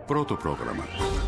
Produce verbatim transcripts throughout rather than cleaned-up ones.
Πρώτο πρόγραμμα.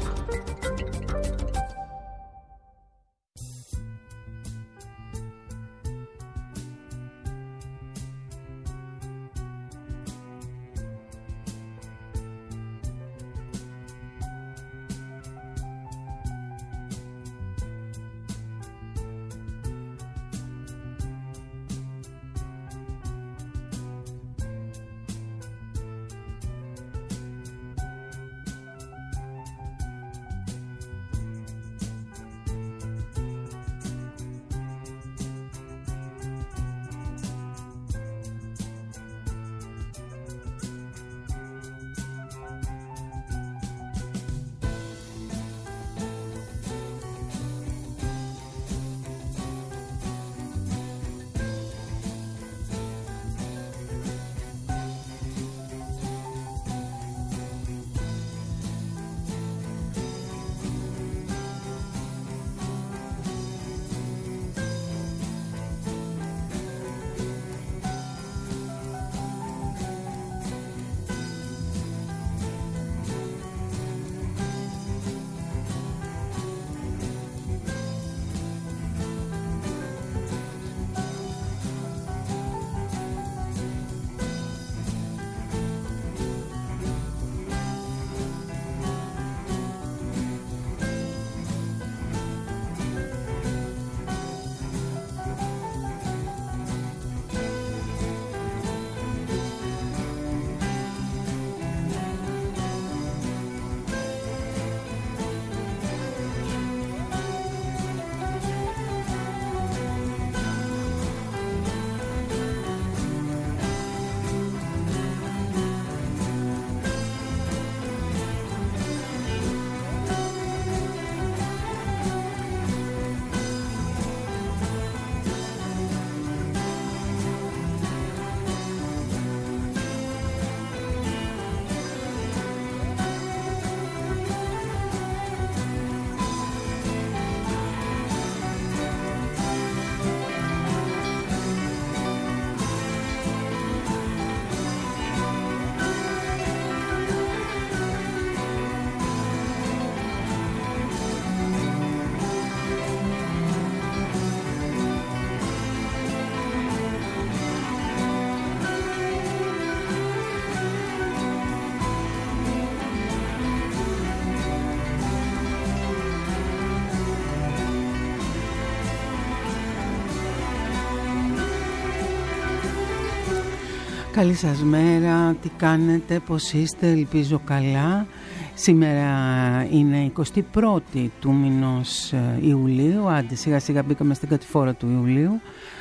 Καλή σας μέρα, τι κάνετε, πώς είστε, ελπίζω καλά. Σήμερα είναι εικοστή πρώτη του μηνός Ιουλίου, άντε σιγά σιγά μπήκαμε στην κατηφόρα του Ιουλίου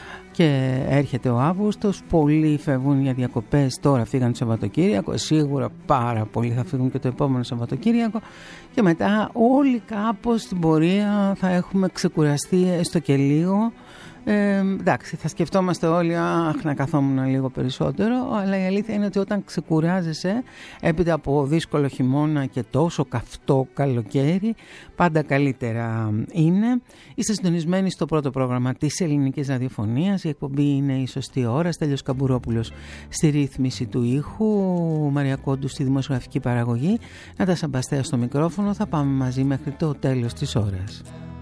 και έρχεται ο Αύγουστος, πολλοί φεύγουν για διακοπές, τώρα φύγαν το Σαββατοκύριακο, σίγουρα πάρα πολλοί θα φύγουν και το επόμενο Σαββατοκύριακο και μετά όλοι κάπως στην πορεία θα έχουμε ξεκουραστεί έστω και λίγο. Ε, εντάξει, θα σκεφτόμαστε όλοι, αχ, να καθόμουν λίγο περισσότερο, αλλά η αλήθεια είναι ότι όταν ξεκουράζεσαι έπειτα από δύσκολο χειμώνα και τόσο καυτό καλοκαίρι, πάντα καλύτερα είναι. Είστε συντονισμένοι στο πρώτο πρόγραμμα της Ελληνικής Ραδιοφωνίας. Η εκπομπή είναι η σωστή ώρα. Στέλιος Καμπουρόπουλος στη ρύθμιση του ήχου, Μαρία Κόντου στη δημοσιογραφική παραγωγή, Νάτα Σαμπαστέα στο μικρόφωνο. Θα πάμε μαζί μέχρι το τέλος της ώρας.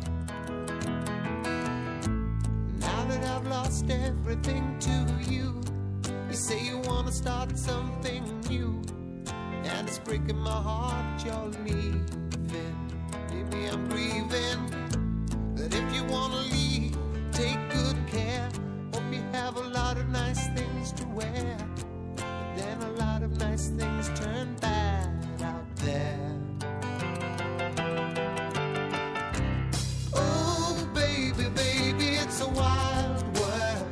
Everything to you. You say you want to start something new, and it's breaking my heart you're leaving. Baby, I'm grieving, but if you want to leave, take good care. Hope you have a lot of nice things to wear, but then a lot of nice things turn bad out there. Oh baby, baby, it's a wild world.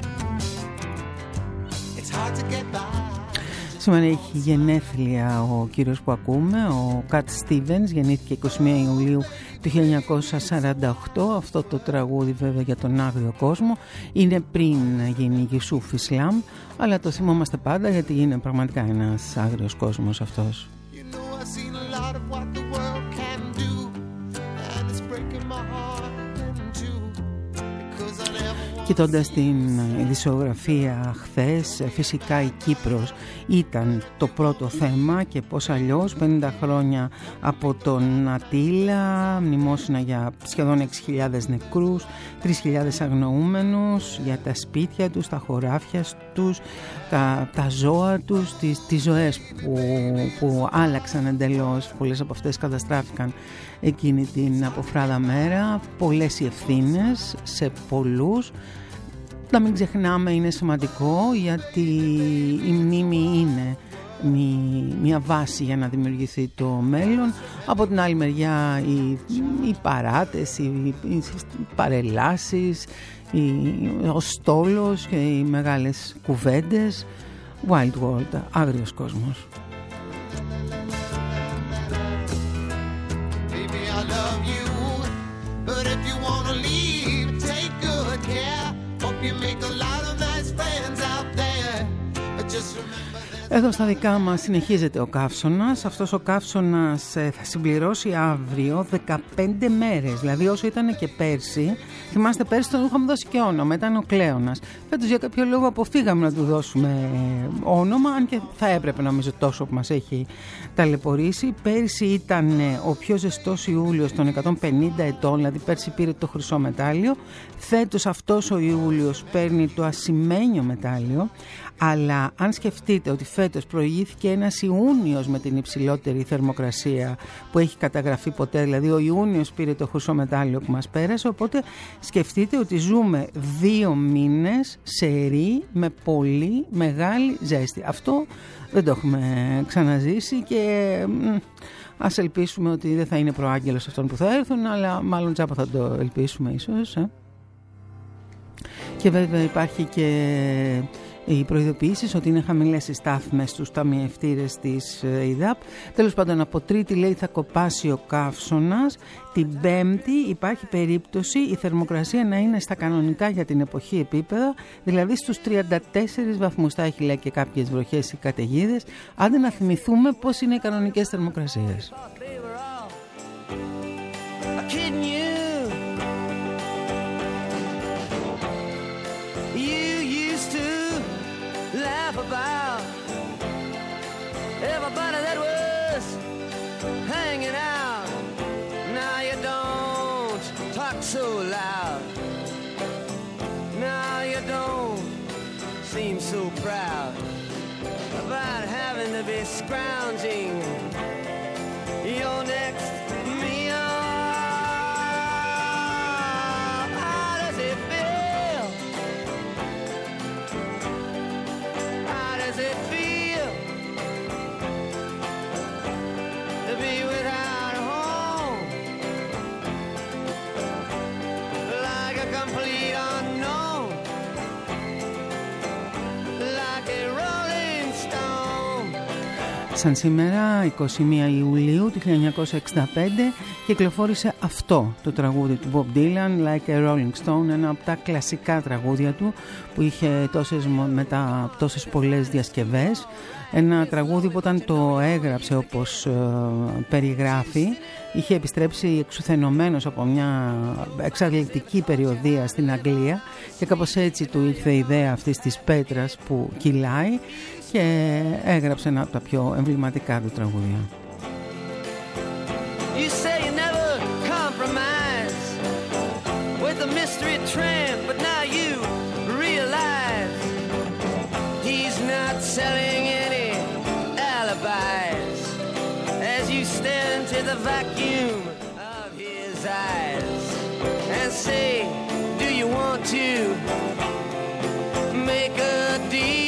It's hard to get by. Σήμερα έχει γενέθλια ο κύριος που ακούμε, ο Κατ Στίβενς, γεννήθηκε εικοστή πρώτη Ιουλίου του χίλια εννιακόσια σαράντα οκτώ. Αυτό το τραγούδι βέβαια για τον άγριο κόσμο είναι πριν γίνει η Γιουσούφ Ισλάμ, αλλά το θυμόμαστε πάντα γιατί είναι πραγματικά ένας άγριος κόσμος αυτός. You know, I've seen a lot of what the world can do, and it's breaking my heart in two, because I never want. Κοιτώντας την ειδησιογραφία χθες, φυσικά η Κύπρος ήταν το πρώτο θέμα και πώς αλλιώς. Πενήντα χρόνια από τον Ατήλα, μνημόσυνα για σχεδόν έξι χιλιάδες νεκρούς, τρεις χιλιάδες αγνοούμενους, για τα σπίτια τους, τα χωράφια τους, τα, τα ζώα τους, τις, τις ζωές που, που άλλαξαν εντελώς. Πολλές από αυτές καταστράφηκαν εκείνη την αποφράδα μέρα. Πολλές οι ευθύνες σε πολλούς. Να μην ξεχνάμε, είναι σημαντικό, γιατί η μνήμη είναι μια βάση για να δημιουργηθεί το μέλλον. Από την άλλη μεριά οι, οι παράτες, οι, οι παρελάσεις, οι, ο στόλος και οι μεγάλες κουβέντες. Wild world, άγριος κόσμος. Εδώ στα δικά μας συνεχίζεται ο καύσωνας. Αυτός ο καύσωνας θα συμπληρώσει αύριο δεκαπέντε μέρες. Δηλαδή όσο ήταν και πέρσι. Θυμάστε, πέρσι τον είχαμε δώσει και όνομα, ήταν ο Κλέονας. Φέτος για κάποιο λόγο αποφύγαμε να του δώσουμε όνομα, αν και θα έπρεπε, νομίζω, τόσο που μας έχει ταλαιπωρήσει. Πέρσι ήταν ο πιο ζεστός Ιούλιος των εκατόν πενήντα ετών, δηλαδή πέρσι πήρε το χρυσό μετάλλιο. Φέτος αυτός ο Ιούλιος παίρνει το ασημένιο μετάλλιο. Αλλά αν σκεφτείτε ότι φέτος προηγήθηκε ένας Ιούνιος με την υψηλότερη θερμοκρασία που έχει καταγραφεί ποτέ, δηλαδή ο Ιούνιος πήρε το χρυσό μετάλλιο που μας πέρασε, οπότε σκεφτείτε ότι ζούμε δύο μήνες σερί με πολύ μεγάλη ζέστη. Αυτό δεν το έχουμε ξαναζήσει και ας ελπίσουμε ότι δεν θα είναι προάγγελος αυτών που θα έρθουν, αλλά μάλλον τσάπα θα το ελπίσουμε ίσως. Ε? Και βέβαια υπάρχει και οι προειδοποιήσεις ότι είναι χαμηλές οι στάθμες στους ταμιευτήρες της ΕΙΔΑΠ. Τέλος πάντων, από Τρίτη λέει θα κοπάσει ο καύσωνας. Την Πέμπτη υπάρχει περίπτωση η θερμοκρασία να είναι στα κανονικά για την εποχή επίπεδα, δηλαδή στους τριάντα τέσσερις βαθμούς. Θα έχει, λέει, και κάποιες βροχές ή καταιγίδες. Άντε να θυμηθούμε πώς είναι οι κανονικές θερμοκρασίες. About everybody that was hanging out. Now you don't talk so loud. Now you don't seem so proud about having to be scrounging your next meal. How does it feel? Does it feel to be without a home, like a complete unknown, like a rolling stone? Σαν σήμερα, εικοστή πρώτη Ιουλίου του χίλια εννιακόσια εξήντα πέντε, κυκλοφόρησε αυτό το τραγούδι του Bob Dylan, Like a Rolling Stone, ένα από τα κλασικά τραγούδια του που είχε τόσες, μετά τόσες πολλές διασκευές. Ένα τραγούδι που όταν το έγραψε, όπως ε, περιγράφει, είχε επιστρέψει εξουθενωμένος από μια εξαντλητική περιοδεία στην Αγγλία και κάπως έτσι του ήρθε η ιδέα αυτής της πέτρας που κυλάει και έγραψε ένα από τα πιο εμβληματικά του τραγούδια. You say you never compromise with the mystery tramp, but now you realize he's not selling any alibis as you stare into the vacuum of his eyes and say, do you want to make a deal?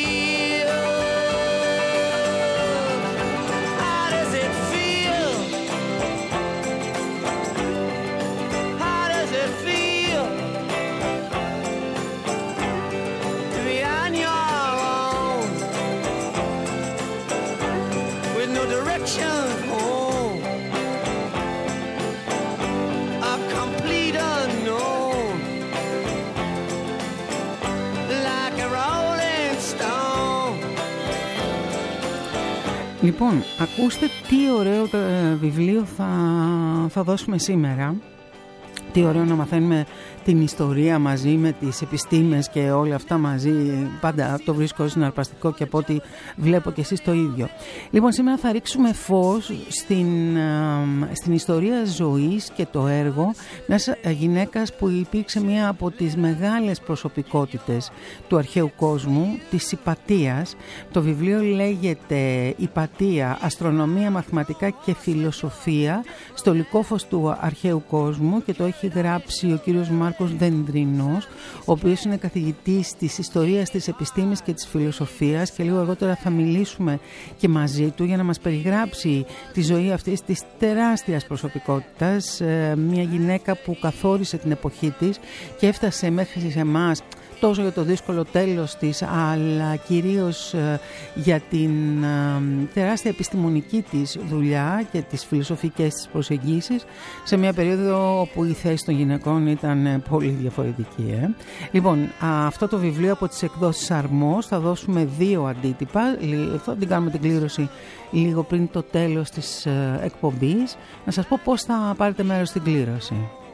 Λοιπόν, ακούστε τι ωραίο βιβλίο θα, θα δώσουμε σήμερα. Τι ωραίο να μαθαίνουμε την ιστορία μαζί με τις επιστήμες και όλα αυτά μαζί. Πάντα το βρίσκω συναρπαστικό και από ό,τι βλέπω και εσείς το ίδιο. Λοιπόν, σήμερα θα ρίξουμε φως στην, στην ιστορία ζωής και το έργο μιας γυναίκας που υπήρξε μία από τις μεγάλες προσωπικότητες του αρχαίου κόσμου, της Ιπατίας. Το βιβλίο λέγεται «Ιπατία, αστρονομία, μαθηματικά και φιλοσοφία στο λυκόφως του αρχαίου κόσμου» και το έχει γράψει ο κύριος Μάρκος Δεντρινός, ο οποίος είναι καθηγητής της ιστορίας της επιστήμης και της φιλοσοφίας, και λίγο αργότερα θα μιλήσουμε και μαζί του για να μας περιγράψει τη ζωή αυτής της τεράστιας προσωπικότητας, μια γυναίκα που καθόρισε την εποχή της και έφτασε μέχρι σε εμάς τόσο για το δύσκολο τέλος της, αλλά κυρίως για την τεράστια επιστημονική της δουλειά και τις φιλοσοφικές της προσεγγίσεις σε μια περίοδο όπου η θέση των γυναικών ήταν πολύ διαφορετική. Ε. Λοιπόν, αυτό το βιβλίο από τις εκδόσεις Αρμός, θα δώσουμε δύο αντίτυπα, θα την κάνουμε την κλήρωση λίγο πριν το τέλος της εκπομπής. Να σας πω πώς θα πάρετε μέρος στην κλήρωση.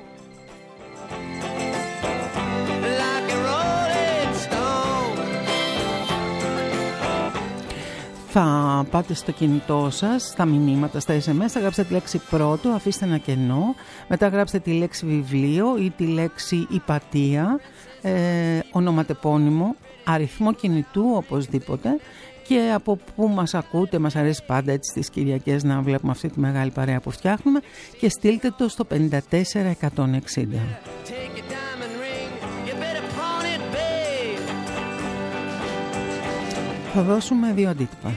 Θα πάτε στο κινητό σας, στα μηνύματα, στα ες εμ ες, θα γράψετε τη λέξη πρώτο, αφήστε ένα κενό, μετά γράψτε τη λέξη βιβλίο ή τη λέξη Ιπατία, ε, ονοματεπώνυμο, αριθμό κινητού οπωσδήποτε, και από που μας ακούτε, μας αρέσει πάντα έτσι τις Κυριακές να βλέπουμε αυτή τη μεγάλη παρέα που φτιάχνουμε, και στείλτε το στο πέντε τέσσερα εκατόν εξήντα. Θα δώσουμε δύο αντίτυπα.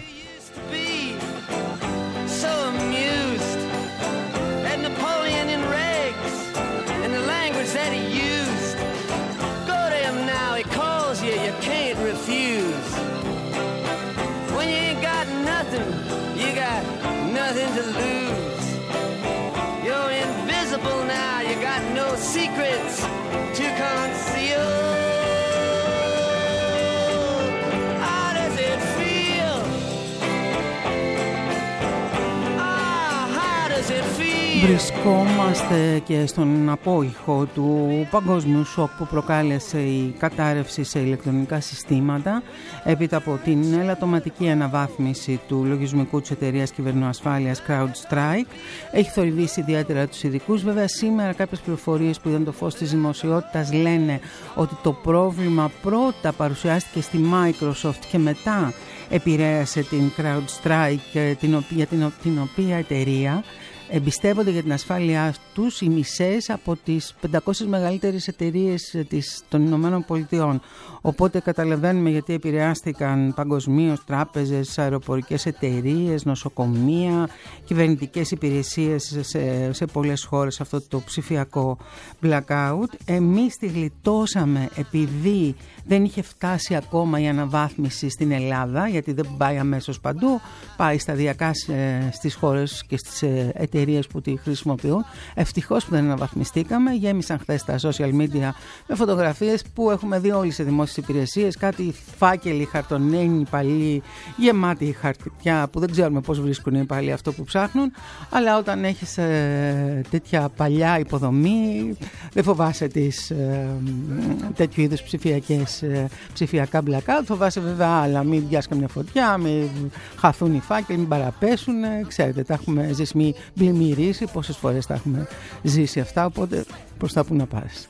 Βρισκόμαστε και στον απόϊχο του παγκόσμιου σοκ που προκάλεσε η κατάρρευση σε ηλεκτρονικά συστήματα έπειτα από την ελαττωματική αναβάθμιση του λογισμικού της εταιρείας κυβερνοασφάλειας CrowdStrike. Έχει θορυβήσει ιδιαίτερα τους ειδικούς. Βέβαια, σήμερα κάποιες πληροφορίες που είδαν το φως της δημοσιότητας λένε ότι το πρόβλημα πρώτα παρουσιάστηκε στη Microsoft και μετά επηρέασε την CrowdStrike, την οποία, την, την οποία εταιρεία εμπιστεύονται για την ασφάλειά τους οι μισές από τις πεντακόσιες μεγαλύτερες εταιρείες της, των Ηνωμένων Πολιτειών. Οπότε καταλαβαίνουμε γιατί επηρεάστηκαν παγκοσμίως τράπεζες, αεροπορικές εταιρείες, νοσοκομεία, κυβερνητικές υπηρεσίες σε, σε πολλές χώρες αυτό το ψηφιακό blackout. Εμείς τη γλιτώσαμε επειδή δεν είχε φτάσει ακόμα η αναβάθμιση στην Ελλάδα, γιατί δεν πάει αμέσως παντού, πάει σταδιακά στις χώρες και στις εταιρείες που τη χρησιμοποιούν. Ευτυχώς που δεν αναβαθμιστήκαμε. Γέμισαν χθες τα social media με φωτογραφίες που έχουμε δει όλοι σε δημόσιες υπηρεσίες, κάτι φάκελοι χαρτονένοι παλιοί, γεμάτοι χαρτιά που δεν ξέρουμε πώς βρίσκουν οι παλιοί αυτό που ψάχνουν, αλλά όταν έχεις ε, τέτοια παλιά υποδομή δεν φοβάσαι τις ε, τέτοιου είδους ψηφιακές, ε, ψηφιακά blackout. Φοβάσαι βέβαια άλλα, μην πιάσει καμιά φωτιά, μην χαθούν οι φάκελοι, μην παραπέσουν, ε, ξέρετε, τα έχουμε ζήσει, μην πλημμυρίσει, πόσες φορές τα έχουμε ζήσει αυτά, οπότε προς τα που να πάρεις.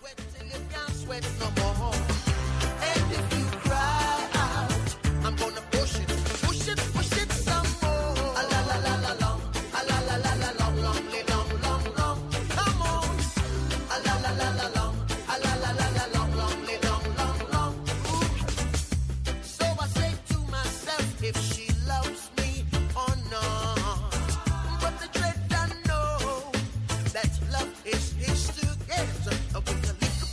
Love is, is together with a little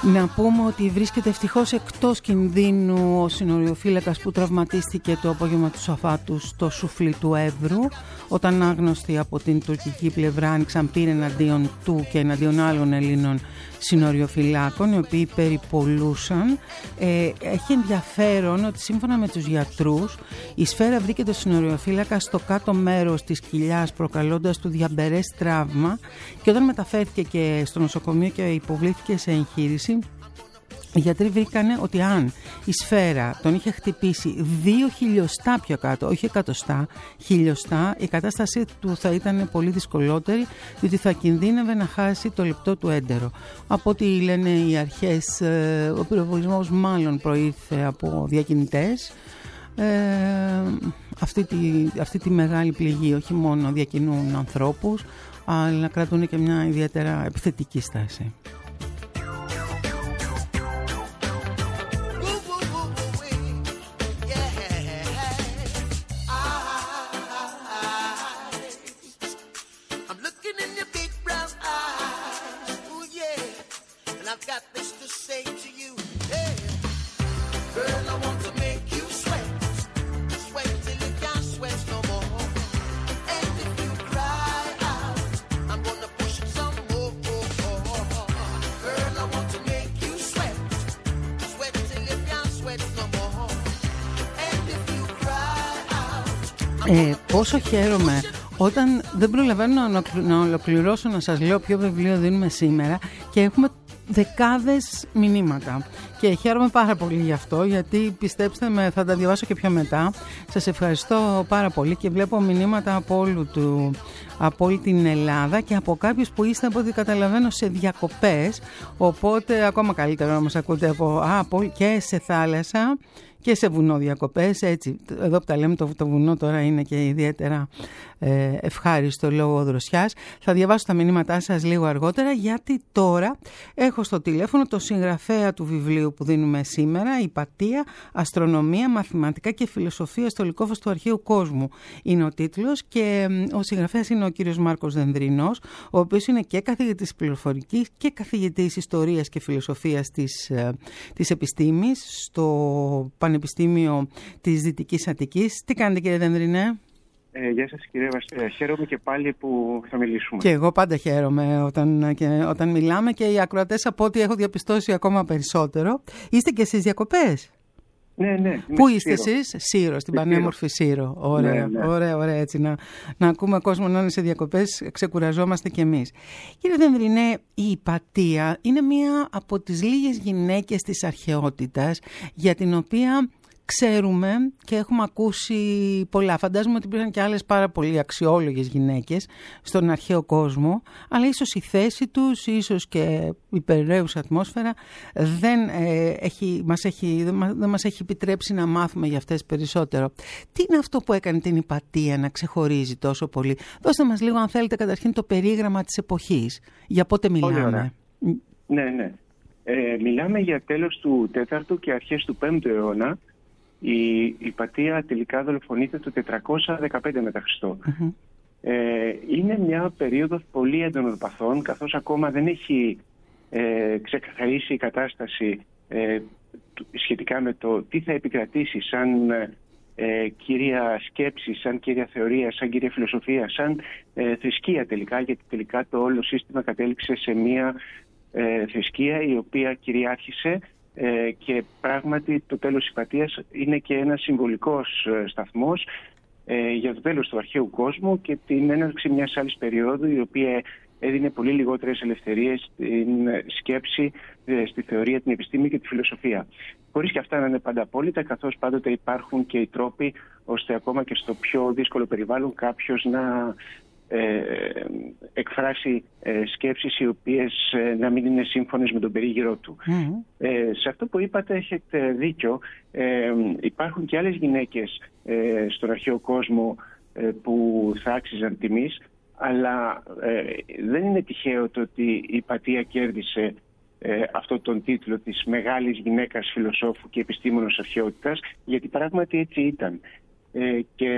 Να πούμε ότι βρίσκεται ευτυχώς εκτός κινδύνου ο συνοριοφύλακας που τραυματίστηκε το απόγευμα του Σαββάτου στο Σουφλί του Εύρου, όταν άγνωστοι από την τουρκική πλευρά άνοιξαν πύρ εναντίον του και εναντίον άλλων Ελλήνων συνοριοφυλάκων, οι οποίοι περιπολούσαν. Ε, έχει ενδιαφέρον ότι σύμφωνα με τους γιατρούς η σφαίρα βρήκε το συνοριοφύλακα στο κάτω μέρος της κοιλιάς, προκαλώντας του διαμπερές τραύμα, και όταν μεταφέρθηκε και στο νοσοκομείο και υποβλήθηκε σε εγχείρηση, οι γιατροί βρήκανε ότι αν η σφαίρα τον είχε χτυπήσει δύο χιλιοστά πιο κάτω, όχι εκατοστά, χιλιοστά, η κατάστασή του θα ήταν πολύ δυσκολότερη, διότι θα κινδύνευε να χάσει το λεπτό του έντερο. Από ό,τι λένε οι αρχές, ο πυροβολισμός μάλλον προήρθε από διακινητές. Ε, αυτή, τη, αυτή τη μεγάλη πληγή όχι μόνο διακινούν ανθρώπους, αλλά κρατούν και μια ιδιαίτερα επιθετική στάση. Ε, πόσο χαίρομαι όταν δεν προλαβαίνω να ολοκληρώσω να σας λέω ποιο βιβλίο δίνουμε σήμερα και έχουμε δεκάδες μηνύματα, και χαίρομαι πάρα πολύ γι' αυτό, γιατί πιστέψτε με, θα τα διαβάσω και πιο μετά. Σας ευχαριστώ πάρα πολύ και βλέπω μηνύματα από, όλου του, από όλη την Ελλάδα και από κάποιους που είστε, από ό,τι καταλαβαίνω, σε διακοπές, οπότε ακόμα καλύτερα να μας ακούτε από, α, από και σε θάλασσα και σε βουνό διακοπές, έτσι. Εδώ που τα λέμε, το, το βουνό τώρα είναι και ιδιαίτερα ε, ευχάριστο λόγω δροσιάς. Θα διαβάσω τα μηνύματά σας λίγο αργότερα, γιατί τώρα έχω στο τηλέφωνο το συγγραφέα του βιβλίου που δίνουμε σήμερα, «Υπατία, Αστρονομία, Μαθηματικά και Φιλοσοφία στο Λυκόφως του Αρχαίου Κόσμου» είναι ο τίτλος, και ο συγγραφέας είναι ο κύριος Μάρκος Δενδρινός, ο οποίος είναι και καθηγητής πληροφορικής και καθηγητής ιστορίας και φιλοσοφίας της, της επιστήμης στο Πανεπιστήμιο της Δυτικής Αττικής. Τι κάνετε, κύριε Δενδρινέ? Ε, γεια σας, κύριε Βασιλεία. Χαίρομαι και πάλι που θα μιλήσουμε. Και εγώ πάντα χαίρομαι όταν, και, όταν μιλάμε, και οι ακροατές, από ό,τι έχω διαπιστώσει, ακόμα περισσότερο. Είστε και εσείς διακοπές? Ναι, ναι. Πού είστε εσείς? Σύρο, στην πανέμορφη Σύρο. Ωραία, ναι, ναι. ωραία, ωραία, έτσι να, να ακούμε κόσμο να είναι σε διακοπές, ξεκουραζόμαστε κι εμείς. Κύριε Δενδρινέ, η Υπατία είναι μία από τις λίγες γυναίκες της αρχαιότητας για την οποία ξέρουμε και έχουμε ακούσει πολλά. Φαντάζομαι ότι υπήρχαν και άλλες πάρα πολύ αξιόλογες γυναίκες στον αρχαίο κόσμο, αλλά ίσως η θέση τους, ίσως και η περιραίουσα ατμόσφαιρα δεν, ε, έχει, μας έχει, δεν μας έχει επιτρέψει να μάθουμε για αυτές περισσότερο. Τι είναι αυτό που έκανε την Υπατία να ξεχωρίζει τόσο πολύ? Δώστε μας λίγο, αν θέλετε, καταρχήν το περίγραμμα της εποχής. Για πότε μιλάμε? Ναι, ναι. Ε, μιλάμε για τέλος του τέταρτου και αρχές του πέμπτου αιώνα. Η Υπατία τελικά δολοφονείται το τετρακόσια δεκαπέντε μετά Χριστό. Mm-hmm. Ε, είναι μια περίοδος πολύ έντονων παθών, καθώς ακόμα δεν έχει ε, ξεκαθαρίσει η κατάσταση ε, σχετικά με το τι θα επικρατήσει σαν ε, κύρια σκέψη, σαν κύρια θεωρία, σαν κύρια φιλοσοφία, σαν ε, θρησκεία τελικά, γιατί τελικά το όλο σύστημα κατέληξε σε μια ε, θρησκεία η οποία κυριάρχησε. Ε, και πράγματι το τέλος της Υπατίας είναι και ένας συμβολικός ε, σταθμός ε, για το τέλος του αρχαίου κόσμου και την έναρξη μιας άλλης περίοδου, η οποία έδινε πολύ λιγότερες ελευθερίες στην σκέψη, ε, στη θεωρία, την επιστήμη και τη φιλοσοφία. Χωρίς και αυτά να είναι πάντα απόλυτα, καθώς πάντοτε υπάρχουν και οι τρόποι ώστε ακόμα και στο πιο δύσκολο περιβάλλον κάποιος να Ε, εκφράσει ε, σκέψεις οι οποίες ε, να μην είναι σύμφωνες με τον περίγυρό του. Mm. Ε, σε αυτό που είπατε έχετε δίκιο. Ε, υπάρχουν και άλλες γυναίκες ε, στον αρχαίο κόσμο ε, που θα άξιζαν τιμής, αλλά ε, δεν είναι τυχαίο το ότι η Υπατία κέρδισε ε, αυτό τον τίτλο της μεγάλης γυναίκας φιλοσόφου και επιστήμονος αρχαιότητας, γιατί πράγματι έτσι ήταν. Ε, και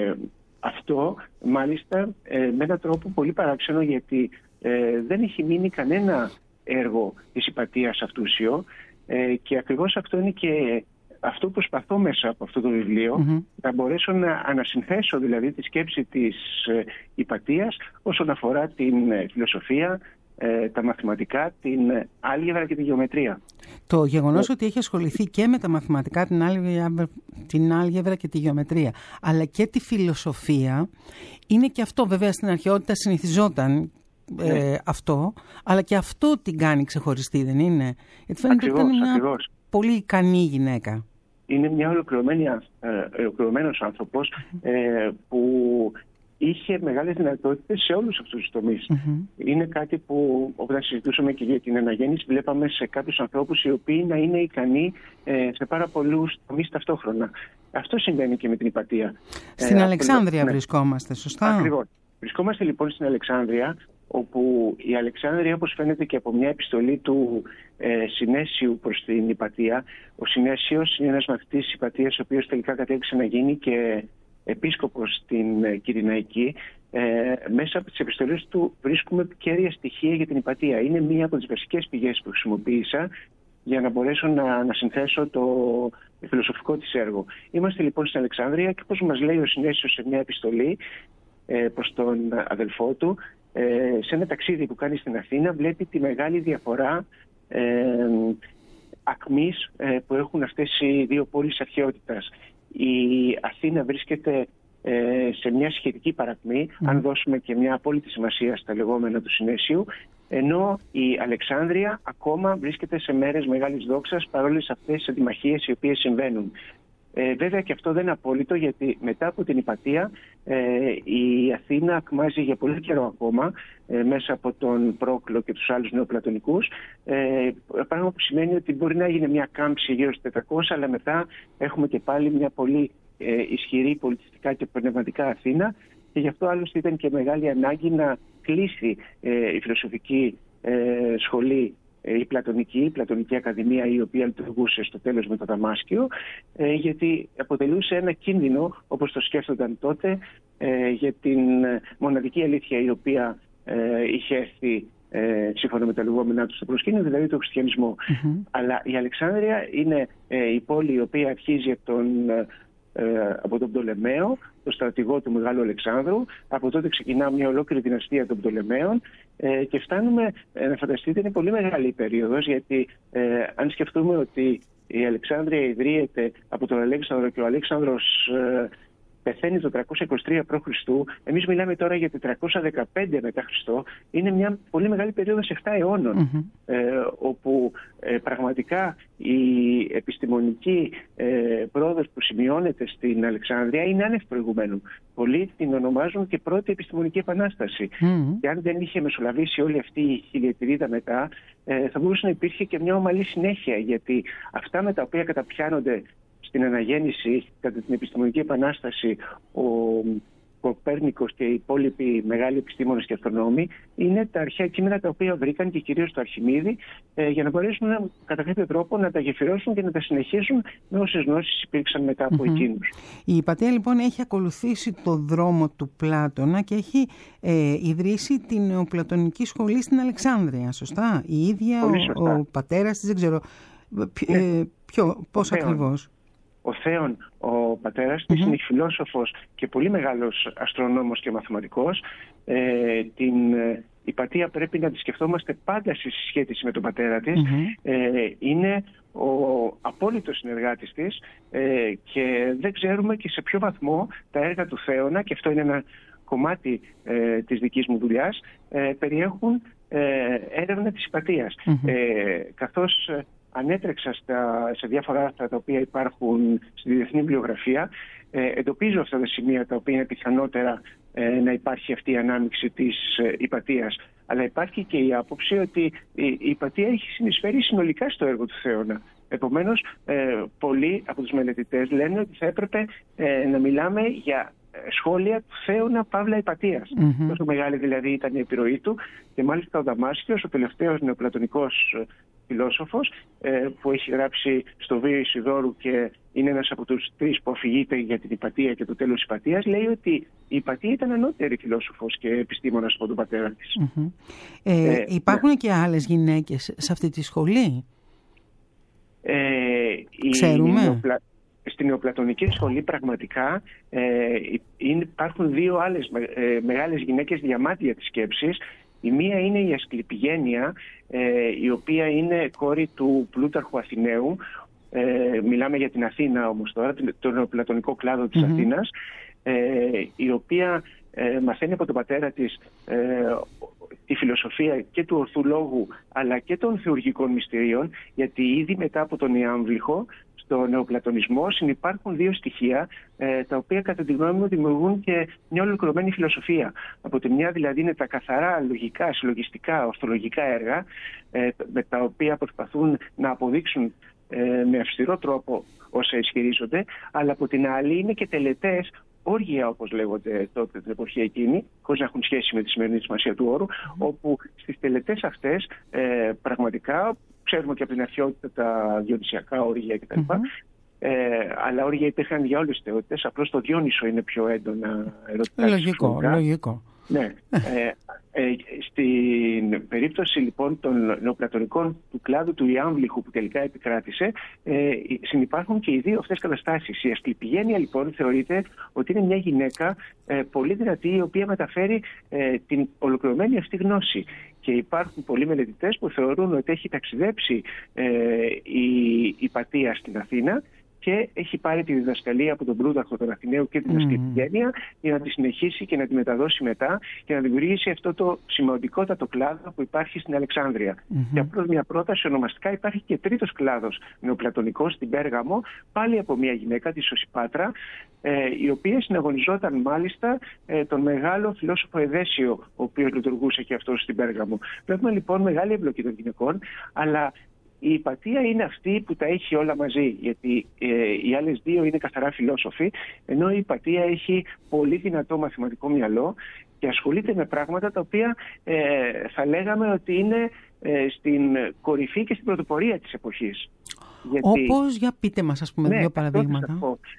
αυτό μάλιστα ε, με έναν τρόπο πολύ παράξενο, γιατί ε, δεν έχει μείνει κανένα έργο της Ιπατίας αυτούσιο, ε, και ακριβώς αυτό είναι και αυτό που προσπαθώ μέσα από αυτό το βιβλίο, mm-hmm. να μπορέσω να ανασυνθέσω δηλαδή τη σκέψη της ε, Ιπατίας όσον αφορά την ε, φιλοσοφία, ε, τα μαθηματικά, την άλγευρα και τη γεωμετρία. Το γεγονός ότι έχει ασχοληθεί και με τα μαθηματικά, την άλγευρα, την άλγευρα και τη γεωμετρία, αλλά και τη φιλοσοφία, είναι και αυτό βέβαια στην αρχαιότητα συνηθιζόταν ε, ναι. αυτό, αλλά και αυτό την κάνει ξεχωριστή, δεν είναι? Γιατί φαίνεται ότι ήταν μια ακριβώς. πολύ ικανή γυναίκα. Είναι μια ολοκληρωμένος άνθρωπος ε, που είχε μεγάλες δυνατότητες σε όλους αυτούς τους τομείς. Mm-hmm. Είναι κάτι που όταν συζητούσαμε και για την αναγέννηση βλέπαμε σε κάποιους ανθρώπους οι οποίοι να είναι ικανοί ε, σε πάρα πολλούς τομείς ταυτόχρονα. Αυτό συμβαίνει και με την Ιπατία. Στην ε, Αλεξάνδρεια αυτό, ναι. βρισκόμαστε, σωστά? Ακριβώς. Βρισκόμαστε λοιπόν στην Αλεξάνδρεια, όπου η Αλεξάνδρεια, όπως φαίνεται και από μια επιστολή του ε, Συνέσιου προς την Ιπατία, ο Συνέσιος είναι ένας μαθητής της Ιπατίας, ο οποίος τελικά κατέληξε να γίνει και επίσκοπος στην ε, Κυρηναϊκή. Ε, μέσα από τις επιστολές του βρίσκουμε κέρια στοιχεία για την Ιπατία. Είναι μία από τις βασικές πηγές που χρησιμοποίησα για να μπορέσω να, να συνθέσω το φιλοσοφικό της έργο. Είμαστε λοιπόν στην Αλεξάνδρεια και όπως μας λέει ο Συνέσιος σε μια επιστολή ε, προς τον αδελφό του, ε, σε ένα ταξίδι που κάνει στην Αθήνα, βλέπει τη μεγάλη διαφορά ε, ακμής ε, που έχουν αυτές οι δύο πόλεις αρχαιότητας. Η Αθήνα βρίσκεται ε, σε μια σχετική παρακμή, mm. αν δώσουμε και μια απόλυτη σημασία στα λεγόμενα του Συνέσιου, ενώ η Αλεξάνδρεια ακόμα βρίσκεται σε μέρες μεγάλης δόξας παρόλες αυτές τις αντιμαχίες οι οποίες συμβαίνουν. Ε, βέβαια και αυτό δεν είναι απόλυτο, γιατί μετά από την Ιπατία ε, η Αθήνα ακμάζει για πολύ καιρό ακόμα ε, μέσα από τον Πρόκλο και τους άλλους νεοπλατωνικούς, ε, πράγμα που σημαίνει ότι μπορεί να γίνει μια κάμψη γύρω στις τετρακόσια, αλλά μετά έχουμε και πάλι μια πολύ ε, ισχυρή πολιτιστικά και πνευματικά Αθήνα, και γι' αυτό άλλωστε ήταν και μεγάλη ανάγκη να κλείσει ε, η φιλοσοφική ε, σχολή, η Πλατωνική, η Πλατωνική Ακαδημία, η οποία λειτουργούσε στο τέλος με το Δαμάσκιο, ε, γιατί αποτελούσε ένα κίνδυνο, όπως το σκέφτονταν τότε, ε, για την μοναδική αλήθεια η οποία ε, είχε έρθει ε, σύμφωνα με τα λεγόμενά του στο προσκήνιο, δηλαδή το χριστιανισμό. Mm-hmm. Αλλά η Αλεξάνδρεια είναι ε, η πόλη η οποία αρχίζει από τον, ε, από τον Πτολεμαίο, το στρατηγό του Μεγάλου Αλεξάνδρου. Από τότε ξεκινά μια ολόκληρη δυναστεία των Πτολεμαίων ε, και φτάνουμε, ε, να φανταστείτε, είναι πολύ μεγάλη η περίοδος, γιατί ε, αν σκεφτούμε ότι η Αλεξάνδρεια ιδρύεται από τον Αλέξανδρο και ο Αλέξανδρος ε, πεθαίνει το τριακόσια είκοσι τρία π.Χ., εμείς μιλάμε τώρα για τετρακόσια δεκαπέντε μετά Χριστό. Είναι μια πολύ μεγάλη περίοδος επτά αιώνων, mm-hmm. ε, όπου ε, πραγματικά η επιστημονική ε, πρόοδος που σημειώνεται στην Αλεξάνδρεια είναι άνευ προηγουμένου. Πολλοί την ονομάζουν και πρώτη επιστημονική επανάσταση. Mm-hmm. Και αν δεν είχε μεσολαβήσει όλη αυτή η χιλιετηρίδα μετά, ε, θα μπορούσε να υπήρχε και μια ομαλή συνέχεια, γιατί αυτά με τα οποία καταπιάνονται στην αναγέννηση κατά την επιστημονική επανάσταση ο Κοπέρνικος και οι υπόλοιποι μεγάλοι επιστήμονες και αστρονόμοι είναι τα αρχαία κείμενα τα οποία βρήκαν, και κυρίως το Αρχιμίδη, ε, για να μπορέσουν να, κατά κάποιο τρόπο να τα γεφυρώσουν και να τα συνεχίσουν με όσες γνώσεις υπήρξαν μετά από mm-hmm. εκείνους. Η Ιπατία λοιπόν έχει ακολουθήσει το δρόμο του Πλάτωνα και έχει ε, ιδρύσει την νεοπλατωνική σχολή στην Αλεξάνδρεια, σωστά? Η ίδια ο, ο πατέρας της, δεν ξέρω ε, ναι. ποιο, πώς ακριβώς. Ο Θέων, ο πατέρας της, mm-hmm. είναι φιλόσοφος και πολύ μεγάλος αστρονόμος και μαθηματικός. Ε, την ε, Ιπατία πρέπει να τη σκεφτόμαστε πάντα σε συσχέτιση με τον πατέρα της. Mm-hmm. Ε, είναι ο απόλυτος συνεργάτης της ε, και δεν ξέρουμε και σε ποιο βαθμό τα έργα του Θέωνα, και αυτό είναι ένα κομμάτι ε, της δικής μου δουλειάς, ε, περιέχουν ε, έρευνα της Ιπατίας. Mm-hmm. Ε, καθώς ανέτρεξα στα, σε διάφορα άρθρα τα οποία υπάρχουν στη διεθνή βιβλιογραφία, ε, εντοπίζω αυτά τα σημεία τα οποία είναι πιθανότερα ε, να υπάρχει αυτή η ανάμειξη της ε, Ιπατίας. Αλλά υπάρχει και η άποψη ότι η, η Ιπατία έχει συνεισφέρει συνολικά στο έργο του Θέωνα. Επομένως, ε, πολλοί από τους μελετητές λένε ότι θα έπρεπε ε, να μιλάμε για σχόλια του Θέωνα Παύλα Ιπατίας. Mm-hmm. Τόσο μεγάλη δηλαδή ήταν η επιρροή του, και μάλιστα ο Δαμάσκιος, ο τελευταίος νεοπλατωνικός φιλόσοφος ε, που έχει γράψει στο Βίο Ισιδώρου και είναι ένας από τους τρεις που αφηγείται για την Ιπατία και το τέλος της Ιπατίας, λέει ότι η Ιπατία ήταν ανώτερη φιλόσοφος και επιστήμονας από τον πατέρα της. Mm-hmm. Ε, ε, υπάρχουν ναι. και άλλες γυναίκες σε αυτή τη σχολή? Ε, Ξέρουμε. Η νεοπλα... Στην νεοπλατωνική σχολή πραγματικά ε, υπάρχουν δύο άλλες ε, μεγάλες γυναίκες διαμάντια της σκέψης. Η μία είναι η Ασκληπηγένεια, ε, η οποία είναι κόρη του Πλούταρχου Αθηναίου. Ε, μιλάμε για την Αθήνα όμως τώρα, τον νεοπλατωνικό κλάδο της mm-hmm. Αθήνας, ε, η οποία ε, μαθαίνει από τον πατέρα της ε, τη φιλοσοφία και του ορθού λόγου αλλά και των θεουργικών μυστηρίων, γιατί ήδη μετά από τον Ιάμβληχο στο νεοπλατωνισμό συνυπάρχουν δύο στοιχεία ε, τα οποία κατά τη γνώμη μου δημιουργούν και μια ολοκληρωμένη φιλοσοφία. Από τη μια δηλαδή είναι τα καθαρά λογικά, συλλογιστικά, ορθολογικά έργα ε, με τα οποία προσπαθούν να αποδείξουν ε, με αυστηρό τρόπο όσα ισχυρίζονται, αλλά από την άλλη είναι και τελετές, όργια όπως λέγονται τότε την εποχή εκείνη, χωρίς να έχουν σχέση με τη σημερινή σημασία του όρου, mm. όπου στις τελετές αυτές ε, πραγματικά, ξέρουμε και από την αρχαιότητα τα διονυσιακά όργια κτλ. Mm-hmm. Ε, αλλά όργια υπήρχαν για όλες τις θεότητες, απλώς το Διόνυσο είναι πιο έντονα ερωτικά. Λογικό, λογικό. Ναι. ε, ε, στην περίπτωση λοιπόν των νεοπλατωνικών του κλάδου του Ιάμβληχου που τελικά επικράτησε, ε, συνυπάρχουν και οι δύο αυτές καταστάσεις. Η Ασκληπηγένεια λοιπόν θεωρείται ότι είναι μια γυναίκα ε, πολύ δυνατή, η οποία μεταφέρει ε, την ολοκληρωμένη αυτή γνώση. Και υπάρχουν πολλοί μελετητές που θεωρούν ότι έχει ταξιδέψει ε, η Ιπατία στην Αθήνα και έχει πάρει τη διδασκαλία από τον Πλούταρχο, τον Αθηναίου και την Ασκληπηγένεια mm. για να τη συνεχίσει και να τη μεταδώσει μετά και να δημιουργήσει αυτό το σημαντικότατο κλάδο που υπάρχει στην Αλεξάνδρεια. Mm-hmm. Και απλώς μια πρόταση ονομαστικά, υπάρχει και τρίτος κλάδος νεοπλατωνικός στην Πέργαμο, πάλι από μια γυναίκα, τη Σωσιπάτρα, ε, η οποία συναγωνιζόταν μάλιστα ε, τον μεγάλο φιλόσοφο Εδέσιο, ο οποίος λειτουργούσε και αυτός στην Πέργαμο. Βλέπουμε λοιπόν μεγάλη εμπλοκή των γυναικών, αλλά η Ιπατία είναι αυτή που τα έχει όλα μαζί, γιατί ε, οι άλλες δύο είναι καθαρά φιλόσοφοι, ενώ η Ιπατία έχει πολύ δυνατό μαθηματικό μυαλό και ασχολείται με πράγματα τα οποία ε, θα λέγαμε ότι είναι ε, στην κορυφή και στην πρωτοπορία της εποχής. Γιατί... Όπως, για πείτε μας ας πούμε ναι, δύο παραδείγματα.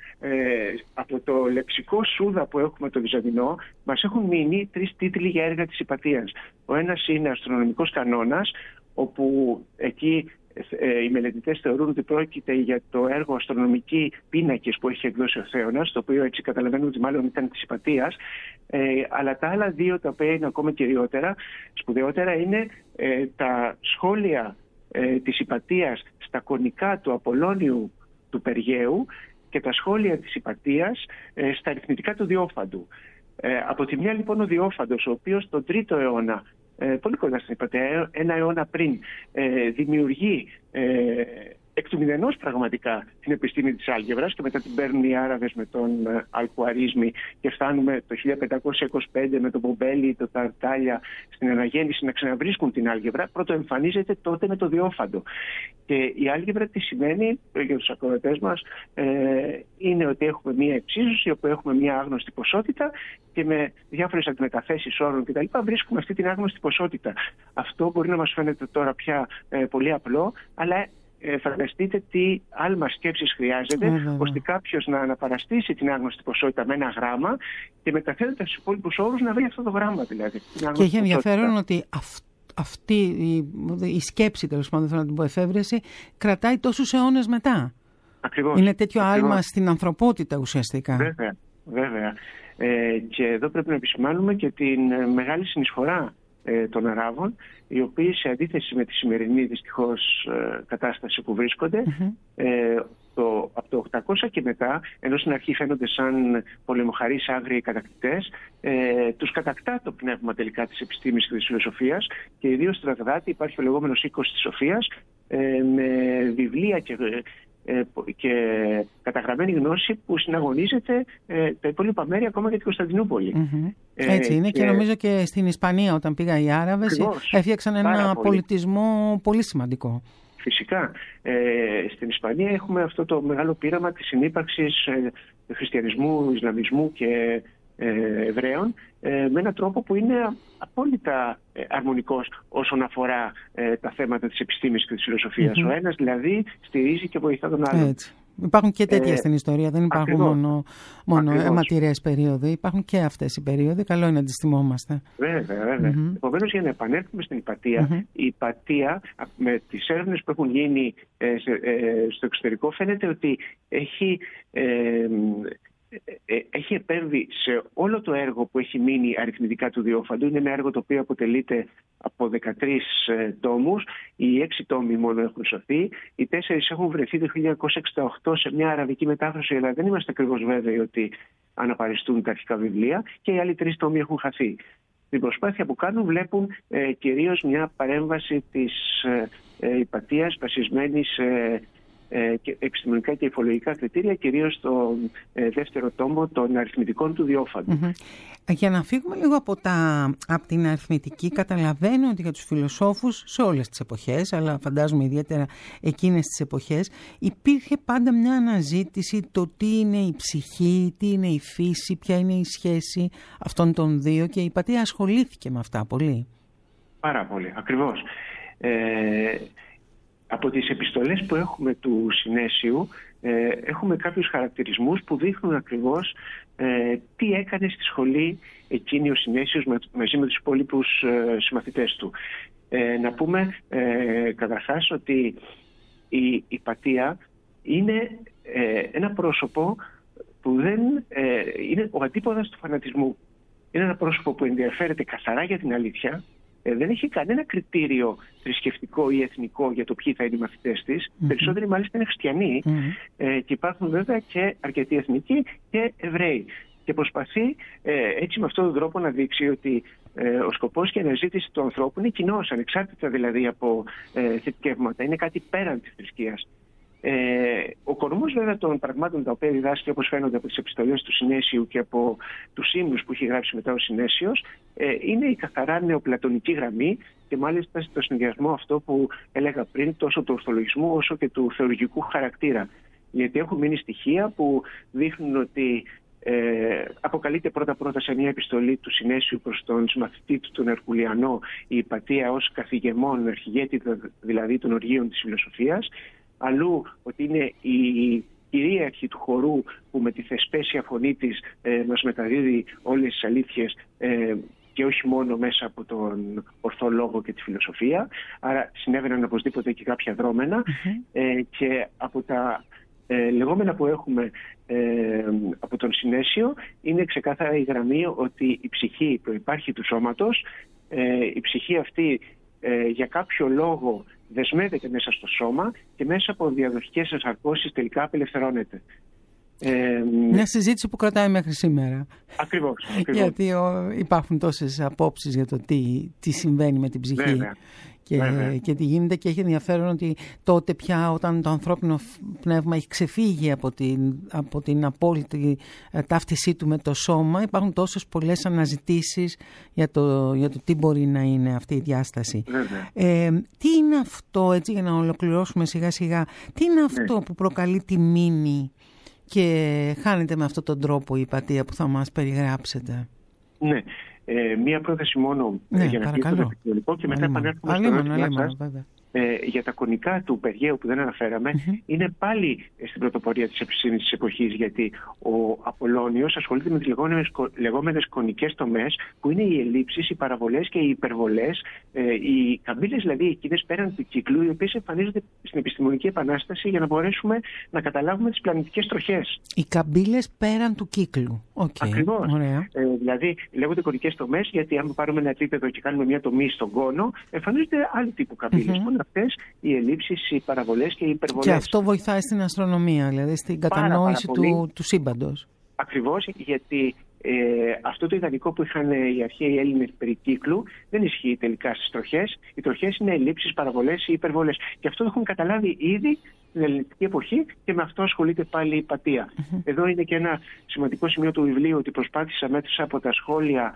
Ε, από το λεξικό Σούδα που έχουμε το Βυζαντινό μας έχουν μείνει τρεις τίτλοι για έργα της Ιπατίας. Ο ένας είναι αστρονομικός κανόνας, όπου εκεί ε, οι μελετητές θεωρούν ότι πρόκειται για το έργο αστρονομικοί πίνακες που έχει εκδώσει ο Θέωνας, το οποίο έτσι καταλαβαίνουν ότι μάλλον ήταν της Ιπατίας. Ε, αλλά τα άλλα δύο, τα οποία είναι ακόμα κυριότερα, σπουδαιότερα, είναι ε, τα σχόλια ε, της Ιπατίας στα κονικά του Απολώνιου του Περγαίου και τα σχόλια της Ιπατίας ε, στα αριθμητικά του Διόφαντου. Ε, από τη μια λοιπόν ο Διόφαντος, ο οποίος τον τρίτο αιώνα, ε, πολύ κοντά στην Ιπατία, ένα αιώνα πριν, ε, δημιουργεί ε, εκ του μηδενός πραγματικά την επιστήμη της άλγεβρας, και μετά την παίρνουν οι Άραβες με τον Αλκουαρίσμη και φτάνουμε το χίλια πεντακόσια είκοσι πέντε με τον Μπομπέλη, τον Ταρτάλια στην αναγέννηση να ξαναβρίσκουν την άλγεβρα. Πρώτο εμφανίζεται τότε με το Διόφαντο. Και η άλγεβρα τι σημαίνει για τους ακροατές μας? Ε, είναι ότι έχουμε μία εξίσωση όπου έχουμε μία άγνωστη ποσότητα και με διάφορες αντιμεταθέσεις όρων κτλ. Βρίσκουμε αυτή την άγνωστη ποσότητα. Αυτό μπορεί να μας φαίνεται τώρα πια ε, πολύ απλό, αλλά Ε, φανταστείτε τι άλμα σκέψης χρειάζεται mm-hmm. ώστε κάποιος να αναπαραστήσει την άγνωστη ποσότητα με ένα γράμμα και μεταφέροντας στους υπόλοιπους όρους να βρει αυτό το γράμμα δηλαδή. Και έχει ενδιαφέρον ότι αυ, αυτή η, η σκέψη, τέλος πάντων, θέλω να την πω, εφεύρεση, κρατάει τόσους αιώνες μετά. Ακριβώς. Είναι τέτοιο Ακριβώς. άλμα στην ανθρωπότητα ουσιαστικά. Βέβαια, βέβαια. Ε, και εδώ πρέπει να επισημάνουμε και την μεγάλη συνεισφορά των Αράβων, οι οποίοι σε αντίθεση με τη σημερινή δυστυχώς κατάσταση που βρίσκονται, mm-hmm. ε, το, από το οκτακόσια και μετά, ενώ στην αρχή φαίνονται σαν πολεμοχαρείς άγριοι κατακτητές, ε, τους κατακτά το πνεύμα τελικά της επιστήμης και της φιλοσοφίας, και ιδίως στο Βαγδάτι υπάρχει ο λεγόμενος οίκος της Σοφίας, ε, με βιβλία και και καταγραμμένη γνώση που συναγωνίζεται ε, τα υπόλοιπα μέρη, ακόμα και την Κωνσταντινούπολη. Mm-hmm. Ε, Έτσι είναι, και... και νομίζω και στην Ισπανία όταν πήγα οι Άραβες Ακριβώς, έφτιαξαν ένα πολύ. πολιτισμό πολύ σημαντικό. Φυσικά. Ε, στην Ισπανία έχουμε αυτό το μεγάλο πείραμα της συνύπαρξης ε, χριστιανισμού, Ισλαμισμού και Εβραίων με έναν τρόπο που είναι απόλυτα αρμονικός όσον αφορά τα θέματα της επιστήμης και της φιλοσοφίας. Mm-hmm. Ο ένας δηλαδή στηρίζει και βοηθά τον άλλον. Έτσι. Υπάρχουν και τέτοια ε, στην ιστορία, δεν υπάρχουν ακριβώς, μόνο, μόνο αιματηρές περίοδοι, υπάρχουν και αυτές οι περίοδοι, καλό είναι να τις θυμόμαστε. Βέβαια, βέβαια. Mm-hmm. Επομένως, για να επανέλθουμε στην Ιππατία, mm-hmm. η Ιππατία με τις έρευνες που έχουν γίνει ε, σε, ε, στο εξωτερικό φαίνεται ότι έχει... Ε, έχει επέμβει σε όλο το έργο που έχει μείνει αριθμητικά του Διόφαντου. Είναι ένα έργο το οποίο αποτελείται από δεκατρείς τόμους. Οι έξι τόμοι μόνο έχουν σωθεί. Οι τέσσερις έχουν βρεθεί το χίλια εννιακόσια εξήντα οκτώ σε μια αραβική μετάφραση, αλλά δεν είμαστε ακριβώς βέβαιοι ότι αναπαριστούν τα αρχικά βιβλία. Και οι άλλοι τρεις τόμοι έχουν χαθεί. Την προσπάθεια που κάνουν βλέπουν ε, κυρίως μια παρέμβαση της ε, Ιππατίας βασισμένη σε και επιστημονικά και υφολογικά κριτήρια, κυρίως στο ε, δεύτερο τόμο των αριθμητικών του Διόφαντου. Mm-hmm. Για να φύγουμε λίγο από, τα, από την αριθμητική, καταλαβαίνω ότι για τους φιλοσόφους σε όλες τις εποχές, αλλά φαντάζομαι ιδιαίτερα εκείνες τις εποχές, υπήρχε πάντα μια αναζήτηση το τι είναι η ψυχή, τι είναι η φύση, ποια είναι η σχέση αυτών των δύο, και η Ιππατία ασχολήθηκε με αυτά πολύ. Πάρα πολύ, ακριβώς. Ε, Από τις επιστολές που έχουμε του Συνέσιου ε, έχουμε κάποιους χαρακτηρισμούς που δείχνουν ακριβώς ε, τι έκανε στη σχολή εκείνη ο Συνέσιος με, μαζί με τους υπόλοιπους ε, συμμαθητές του. Ε, να πούμε ε, καταρχάς ότι η Ιππατία είναι ε, ένα πρόσωπο που δεν ε, είναι ο αντίποδας του φανατισμού. Είναι ένα πρόσωπο που ενδιαφέρεται καθαρά για την αλήθεια. Ε, δεν έχει κανένα κριτήριο θρησκευτικό ή εθνικό για το ποιοι θα είναι οι μαθητές της. Mm-hmm. Περισσότεροι μάλιστα είναι χριστιανοί mm-hmm. ε, και υπάρχουν βέβαια και αρκετοί εθνικοί και Εβραίοι. Και προσπαθεί ε, έτσι με αυτόν τον τρόπο να δείξει ότι ε, ο σκοπός και η αναζήτηση του ανθρώπου είναι κοινός, ανεξάρτητα δηλαδή από ε, θρησκεύματα. Είναι κάτι πέραν της θρησκείας. Ε, ο κορμός βέβαια των πραγμάτων τα οποία διδάσκει, όπως φαίνονται από τις επιστολές του Συνέσιου και από τους ύμνους που έχει γράψει μετά ο Συνέσιος, ε, είναι η καθαρά νεοπλατωνική γραμμή, και μάλιστα στο συνδυασμό αυτό που έλεγα πριν, τόσο του ορθολογισμού όσο και του θεολογικού χαρακτήρα. Γιατί έχουν μείνει στοιχεία που δείχνουν ότι ε, αποκαλείται πρώτα-πρώτα σε μια επιστολή του Συνέσιου προς τον συμμαθητή του, τον Ερκουλιανό, η Ιππατία ως καθηγεμόν, αρχηγέτη δηλαδή των οργείων της φιλοσοφίας. Αλλού ότι είναι η κυρίαρχη του χορού που με τη θεσπέσια φωνή της ε, μας μεταδίδει όλες τις αλήθειες ε, και όχι μόνο μέσα από τον ορθό λόγο και τη φιλοσοφία. Άρα συνέβαιναν οπωσδήποτε και κάποια δρόμενα mm-hmm. ε, και από τα ε, λεγόμενα που έχουμε ε, από τον Συνέσιο είναι ξεκάθαρα η γραμμή ότι η ψυχή προϋπάρχει του σώματος, ε, η ψυχή αυτή ε, για κάποιο λόγο δεσμεύεται μέσα στο σώμα και μέσα από διαδοχικές ενσαρκώσεις τελικά απελευθερώνεται. Ε, Μια συζήτηση που κρατάει μέχρι σήμερα. Ακριβώς. ακριβώς. Γιατί ο, υπάρχουν τόσες απόψεις για το τι, τι συμβαίνει με την ψυχή. Βέβαια. Και, και τι γίνεται, και έχει ενδιαφέρον ότι τότε πια, όταν το ανθρώπινο πνεύμα έχει ξεφύγει από την, από την απόλυτη ταύτισή του με το σώμα, υπάρχουν τόσες πολλές αναζητήσεις για το, για το τι μπορεί να είναι αυτή η διάσταση. Ε, τι είναι αυτό, έτσι για να ολοκληρώσουμε σιγά σιγά, τι είναι αυτό που προκαλεί τη μνήμη και χάνεται με αυτόν τον τρόπο η Ιππατία που θα μας περιγράψετε? Ναι. Ε, μία πρόθεση μόνο ναι, για να πει το τεχνικό και μετά επανέρχομαι στο ερώτημά σας. Ε, για τα κονικά του Περγαίου που δεν αναφέραμε, mm-hmm. είναι πάλι στην πρωτοπορία της επιστήμης της εποχής, γιατί ο Απολλώνιος ασχολείται με τις λεγόμενες, λεγόμενες κονικές τομές, που είναι οι ελλείψεις, οι παραβολές και οι υπερβολές, ε, οι καμπύλες δηλαδή εκείνες πέραν του κύκλου, οι οποίες εμφανίζονται στην επιστημονική επανάσταση για να μπορέσουμε να καταλάβουμε τις πλανητικές τροχές. Οι καμπύλες πέραν του κύκλου. Okay. Ακριβώς. Ε, δηλαδή λέγονται κονικές τομές, γιατί αν πάρουμε ένα επίπεδο και κάνουμε μια τομή στον κόνο, εμφανίζονται άλλοι τύπου καμπύλες. Mm-hmm. Αυτές οι ελλείψεις, οι παραβολές και οι υπερβολές. Και αυτό βοηθάει στην αστρονομία, δηλαδή στην κατανόηση πάρα, πάρα του, του σύμπαντος. Ακριβώς, γιατί ε, αυτό το ιδανικό που είχαν οι αρχαίοι Έλληνες περί κύκλου δεν ισχύει τελικά στις τροχές. Οι τροχές είναι ελλείψεις, παραβολές ή υπερβολές. Και αυτό το έχουν καταλάβει ήδη στην ελληνική εποχή και με αυτό ασχολείται πάλι η Ιππατία. Mm-hmm. Εδώ είναι και ένα σημαντικό σημείο του βιβλίου, ότι προσπάθησα μέσα από τα σχόλια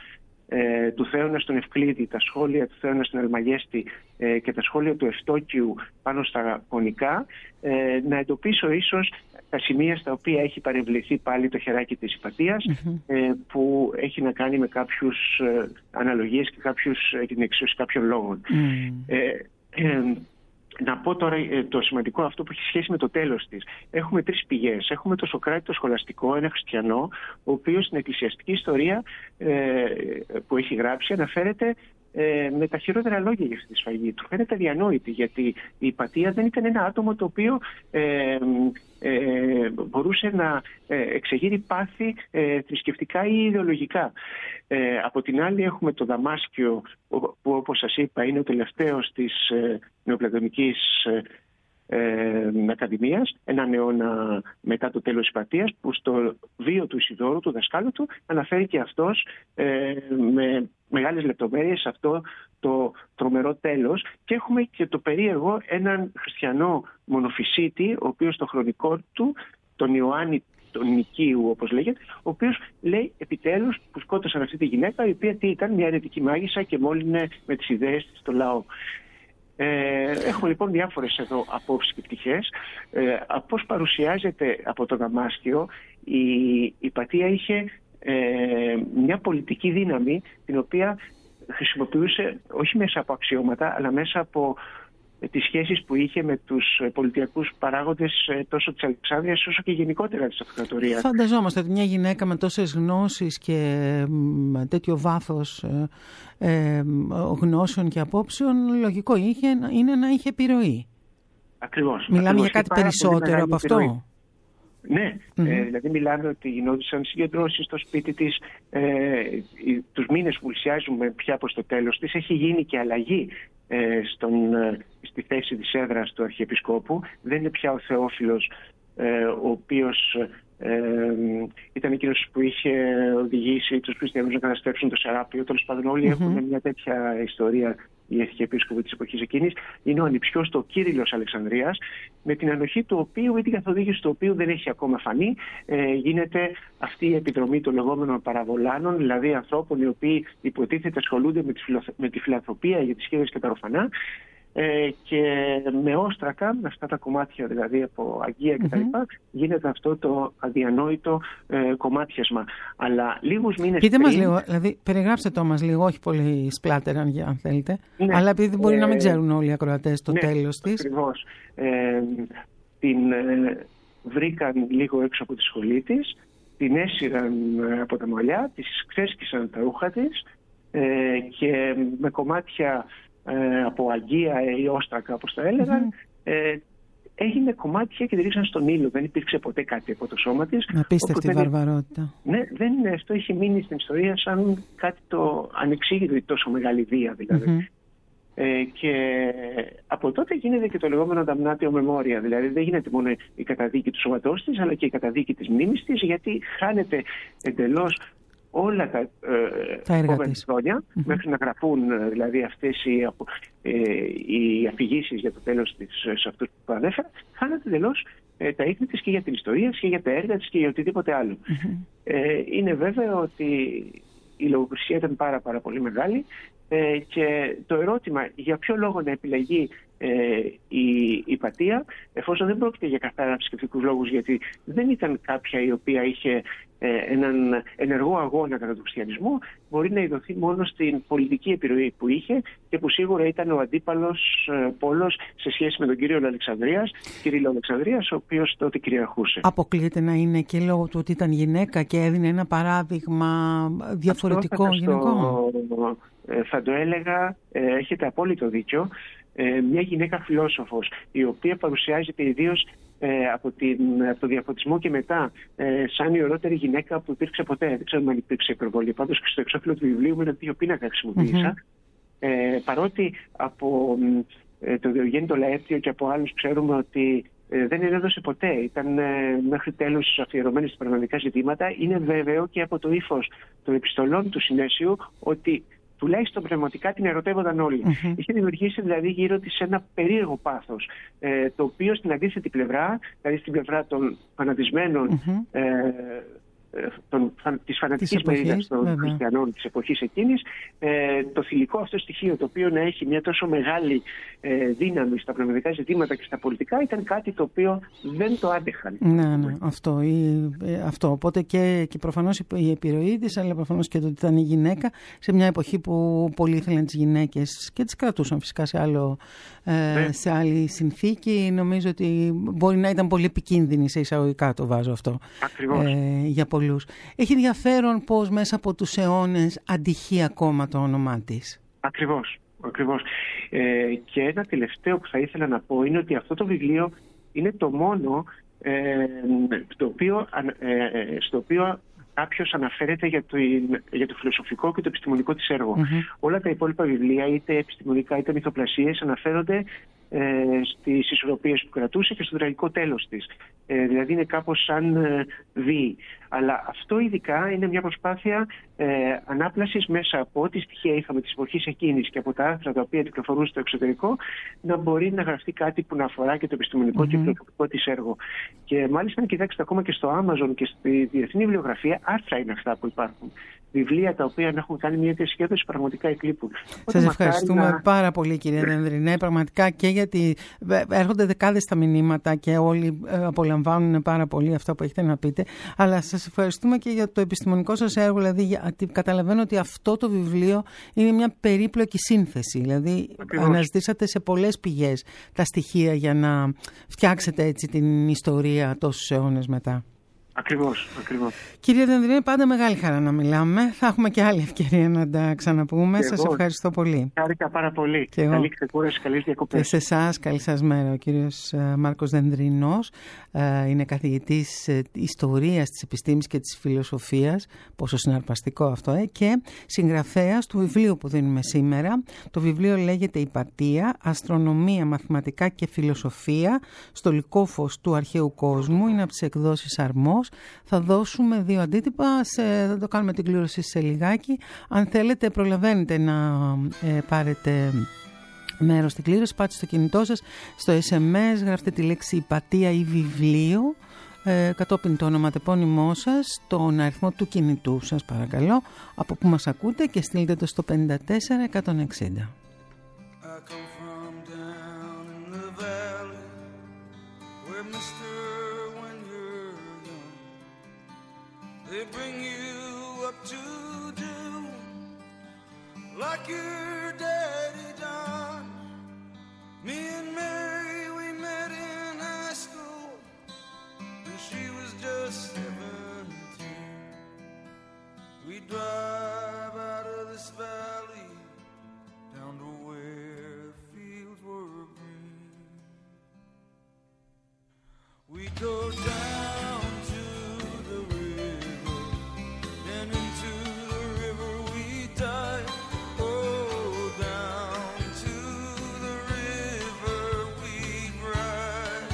ε, του Θέωνα στον Ευκλήδη, τα σχόλια του Θέωνα στον Αλμαγέστη ε, και τα σχόλια του Ευστόκιου πάνω στα κονικά, ε, να εντοπίσω ίσως τα σημεία στα οποία έχει παρεμβληθεί πάλι το χεράκι της Ιππατίας, mm-hmm. ε, που έχει να κάνει με κάποιους ε, αναλογίες και, κάποιους, και την εξίωση κάποιων λόγων. Mm. Ε, ε, Να πω τώρα το σημαντικό αυτό που έχει σχέση με το τέλος της. Έχουμε τρεις πηγές. Έχουμε το Σωκράτη το σχολαστικό, ένα χριστιανό, ο οποίος στην εκκλησιαστική ιστορία ε, που έχει γράψει αναφέρεται ε, με τα χειρότερα λόγια για αυτή τη σφαγή. Του φαίνεται αδιανόητη, γιατί η Ιππατία δεν ήταν ένα άτομο το οποίο ε, ε, μπορούσε να ε, εξεγείρει πάθη ε, θρησκευτικά ή ιδεολογικά. Ε, από την άλλη έχουμε το Δαμάσκιο, που όπως σας είπα είναι ο τελευταίος της ε, νεοπλατωνικής ε, ε, Ακαδημίας, έναν αιώνα μετά το τέλος της Ιππατίας, που στο βίο του Ισιδώρου, του δασκάλου του, αναφέρει και αυτός ε, με μεγάλες λεπτομέρειες αυτό το τρομερό τέλος. Και έχουμε και το περίεργο έναν χριστιανό μονοφυσίτη, ο οποίος στο χρονικό του, τον Ιωάννη τον Νικίου όπως λέγεται, ο οποίος λέει επιτέλους που σκότωσαν αυτή τη γυναίκα, η οποία τι ήταν, μια αιρετική μάγισσα και μόλυνε με τις ιδέες της το λαό. Ε, έχουμε λοιπόν διάφορες εδώ απόψεις και πτυχές. Ε, από πώς παρουσιάζεται από το Δαμάσκιο, η Ιππατία είχε ε, μια πολιτική δύναμη, την οποία χρησιμοποιούσε όχι μέσα από αξιώματα, αλλά μέσα από τις σχέσεις που είχε με τους πολιτιακούς παράγοντες τόσο της Αλεξάνδρειας όσο και γενικότερα της αυτοκρατορίας. Φανταζόμαστε ότι μια γυναίκα με τόσες γνώσεις και με τέτοιο βάθος ε, γνώσεων και απόψεων, λογικό είχε, είναι να είχε επιρροή. Ακριβώς. Μιλάμε ακριβώς. για κάτι περισσότερο από αυτό. Επιρροή. Ναι, mm-hmm. ε, δηλαδή μιλάμε ότι γινόντουσαν συγκεντρώσεις στο σπίτι της, ε, τους μήνες που πλησιάζουμε πια προς το τέλος της, έχει γίνει και αλλαγή ε, στον, ε, στη θέση της έδρας του Αρχιεπισκόπου. Δεν είναι πια ο Θεόφιλος, ε, ο οποίος ε, ήταν εκείνος που είχε οδηγήσει τους χριστιανούς να καταστρέψουν το Σεράπιο. Τέλος πάντων όλοι mm-hmm. έχουν μια τέτοια ιστορία, οι αρχιεπίσκοποι της εποχής εκείνης. Είναι ο ανιψιός του, ο Κύριλλος Αλεξανδρίας, με την ανοχή του οποίου ή την καθοδήγηση του οποίου δεν έχει ακόμα φανεί, ε, γίνεται αυτή η επιδρομή των λεγόμενων παραβολάνων, δηλαδή ανθρώπων οι οποίοι υποτίθεται ασχολούνται με τη, φιλο... με τη φιλανθρωπία για τις χίλιες και τα ορφανά, ε, και με όστρακα, με αυτά τα κομμάτια δηλαδή από Αγία κτλ. Mm-hmm. γίνεται αυτό το αδιανόητο ε, κομμάτιασμα. Αλλά λίγους μήνες Πείτε πριν... μας λίγο, δηλαδή περιγράψτε το μας λίγο, όχι πολύ σπλάτερ αν, αν θέλετε, ναι, αλλά επειδή μπορεί ε, να μην ξέρουν όλοι οι ακροατές το ναι, τέλος της. Ακριβώς. Ε, την ε, βρήκαν λίγο έξω από τη σχολή της, την έσυραν από τα μαλλιά, της ξέσκισαν τα ρούχα της ε, και με κομμάτια ε, από Αγία ή όστρακα όπως τα έλεγαν, mm-hmm. ε, έγινε κομμάτια και τη ρίξαν στον ήλιο. Δεν υπήρξε ποτέ κάτι από το σώμα της. Απίστευτη βαρβαρότητα. Ναι, δεν, αυτό έχει μείνει στην ιστορία σαν κάτι το ανεξήγητο, τόσο μεγάλη βία δηλαδή. Mm-hmm. Ε, και από τότε γίνεται και το λεγόμενο damnatio memoria, δηλαδή δεν γίνεται μόνο η καταδίκη του σώματός της, αλλά και η καταδίκη της μνήμης της, γιατί χάνεται εντελώς όλα τα, ε, επόμενα χρόνια, mm-hmm. μέχρι να γραφούν δηλαδή αυτές οι, ε, οι αφηγήσεις για το τέλος της σε αυτούς που ανέφερα, χάνεται εντελώς ε, τα ίχνη της και για την ιστορία της και για τα έργα της και για οτιδήποτε άλλο. Mm-hmm. Ε, είναι βέβαιο ότι η λογοκρισία ήταν πάρα, πάρα πολύ μεγάλη. Ε, και το ερώτημα για ποιο λόγο να επιλεγεί ε, η Ιππατία, εφόσον δεν πρόκειται για καθαρά θρησκευτικούς λόγους, γιατί δεν ήταν κάποια η οποία είχε ε, έναν ενεργό αγώνα κατά του χριστιανισμού, μπορεί να ειδωθεί μόνο στην πολιτική επιρροή που είχε και που σίγουρα ήταν ο αντίπαλος ε, πόλος σε σχέση με τον Κύριλλο Αλεξανδρίας, Κύριλλο Αλεξανδρίας, ο οποίος τότε κυριαρχούσε. Αποκλείεται να είναι και λόγω του ότι ήταν γυναίκα και έδινε ένα παράδειγμα διαφορετικό γυναικών. Θα το έλεγα, έχετε απόλυτο δίκιο, μια γυναίκα φιλόσοφος, η οποία παρουσιάζεται ιδίως από, την, από το διαφωτισμό και μετά σαν η ωραιότερη γυναίκα που υπήρξε ποτέ. Δεν ξέρω αν υπήρξε υπερβολή. Πάντως στο εξώφυλλο του βιβλίου με ένα δύο πίνακα χρησιμοποίησα. Mm-hmm. Ε, παρότι από το Διογέννη το Λαέπτιο και από άλλους ξέρουμε ότι δεν ενέδωσε ποτέ, ήταν μέχρι τέλους αφιερωμένη στα πραγματικά ζητήματα, είναι βέβαιο και από το ύφος των επιστολών του Συνέσιου ότι τουλάχιστον πνευματικά την ερωτεύονταν όλοι. Mm-hmm. Είχε δημιουργήσει δηλαδή γύρω της ένα περίεργο πάθος, ε, το οποίο στην αντίθετη πλευρά, δηλαδή στην πλευρά των φανατισμένων mm-hmm. ε, των, της φανατικής μερίδας των βέβαια. χριστιανών της εποχής εκείνης, ε, το θηλυκό αυτό στοιχείο, το οποίο να έχει μια τόσο μεγάλη ε, δύναμη στα πνευματικά ζητήματα και στα πολιτικά, ήταν κάτι το οποίο δεν το άντεχαν. Ναι, ναι, αυτό, η, αυτό. Οπότε και, και προφανώς η επιρροή της, αλλά προφανώς και το ότι ήταν η γυναίκα σε μια εποχή που πολλοί ήθελαν τις γυναίκες και τις κρατούσαν φυσικά σε, άλλο, ε, σε άλλη συνθήκη. Νομίζω ότι μπορεί να ήταν πολύ επικίνδυνη, σε εισαγωγικά το βάζω αυτό. Ακριβώς. Ε, για πολλούς. Έχει ενδιαφέρον πως μέσα από τους αιώνες αντυχεί ακόμα το όνομά της. Ακριβώς. Ακριβώς. Ε, και ένα τελευταίο που θα ήθελα να πω είναι ότι αυτό το βιβλίο είναι το μόνο ε, στο οποίο, ε, στο οποίο κάποιος αναφέρεται για το, για το φιλοσοφικό και το επιστημονικό της έργο. Mm-hmm. Όλα τα υπόλοιπα βιβλία, είτε επιστημονικά είτε μυθοπλασίες, αναφέρονται ε, στις ισορροπίες που κρατούσε και στο τραγικό τέλος της. Ε, δηλαδή είναι κάπως σαν ε, βίη. Αλλά αυτό ειδικά είναι μια προσπάθεια ε, ανάπλασης μέσα από ό,τι στοιχεία είχαμε της εποχής εκείνης και από τα άρθρα τα οποία κυκλοφορούν στο εξωτερικό, να μπορεί να γραφτεί κάτι που να αφορά και το επιστημονικό mm-hmm. και φιλοσοφικό της έργο. Και μάλιστα, αν κοιτάξετε ακόμα και στο Amazon και στη διεθνή βιβλιογραφία, άρθρα είναι αυτά που υπάρχουν. Βιβλία τα οποία έχουν κάνει μια διασκέδωση πραγματικά εκλείπουν. Σας ευχαριστούμε να... πάρα πολύ, κυρία Δενδρινέ. Πραγματικά και γιατί έρχονται δεκάδες τα μηνύματα και όλοι απολαμβάνουν πάρα πολύ αυτό που έχετε να πείτε. Αλλά σας ευχαριστούμε και για το επιστημονικό σας έργο. Δηλαδή, γιατί καταλαβαίνω ότι αυτό το βιβλίο είναι μια περίπλοκη σύνθεση. Δηλαδή, ακριβώς. Αναζητήσατε σε πολλές πηγές τα στοιχεία για να φτιάξετε έτσι την ιστορία τόσους αιώνες μετά. Ακριβώς, ακριβώς. Κυρία Δενδρινέ, πάντα μεγάλη χαρά να μιλάμε. Θα έχουμε και άλλη ευκαιρία να τα ξαναπούμε. Σας ευχαριστώ πολύ. Χάρηκα πάρα πολύ. Και καλή ξεκούραση, καλές διακοπές. Και σε εσάς, καλή σας μέρα. Ο κύριος Μάρκος Δενδρινός είναι καθηγητής ιστορίας της επιστήμης και της φιλοσοφίας, πόσο συναρπαστικό αυτό, ε, και συγγραφέας του βιβλίου που δίνουμε σήμερα. Το βιβλίο λέγεται «Υπατία, αστρονομία, μαθηματικά και φιλοσοφία στο λυκόφως του αρχαίου κόσμου». Είναι από τις εκδόσεις Αρμός. Θα δώσουμε δύο αντίτυπα, σε, θα το κάνουμε την κλήρωση σε λιγάκι. Αν θέλετε, προλαβαίνετε να ε, πάρετε μέρος στην κλήρωση. Πάτε στο κινητό σας, στο ες εμ ες, γράφτε τη λέξη «Υπατία» ή «Βιβλίο», ε, κατόπιν το ονοματεπώνυμό σας, τον αριθμό του κινητού σας παρακαλώ, από που μας ακούτε, και στείλτε το στο πέντε τέσσερα εκατόν εξήντα. They bring you up to do like your daddy done. Me and Mary, we met in high school when she was just seventeen. We drive out of this valley down to where fields were green. We go down to the river, and into the river we dive. Oh, down to the river we ride.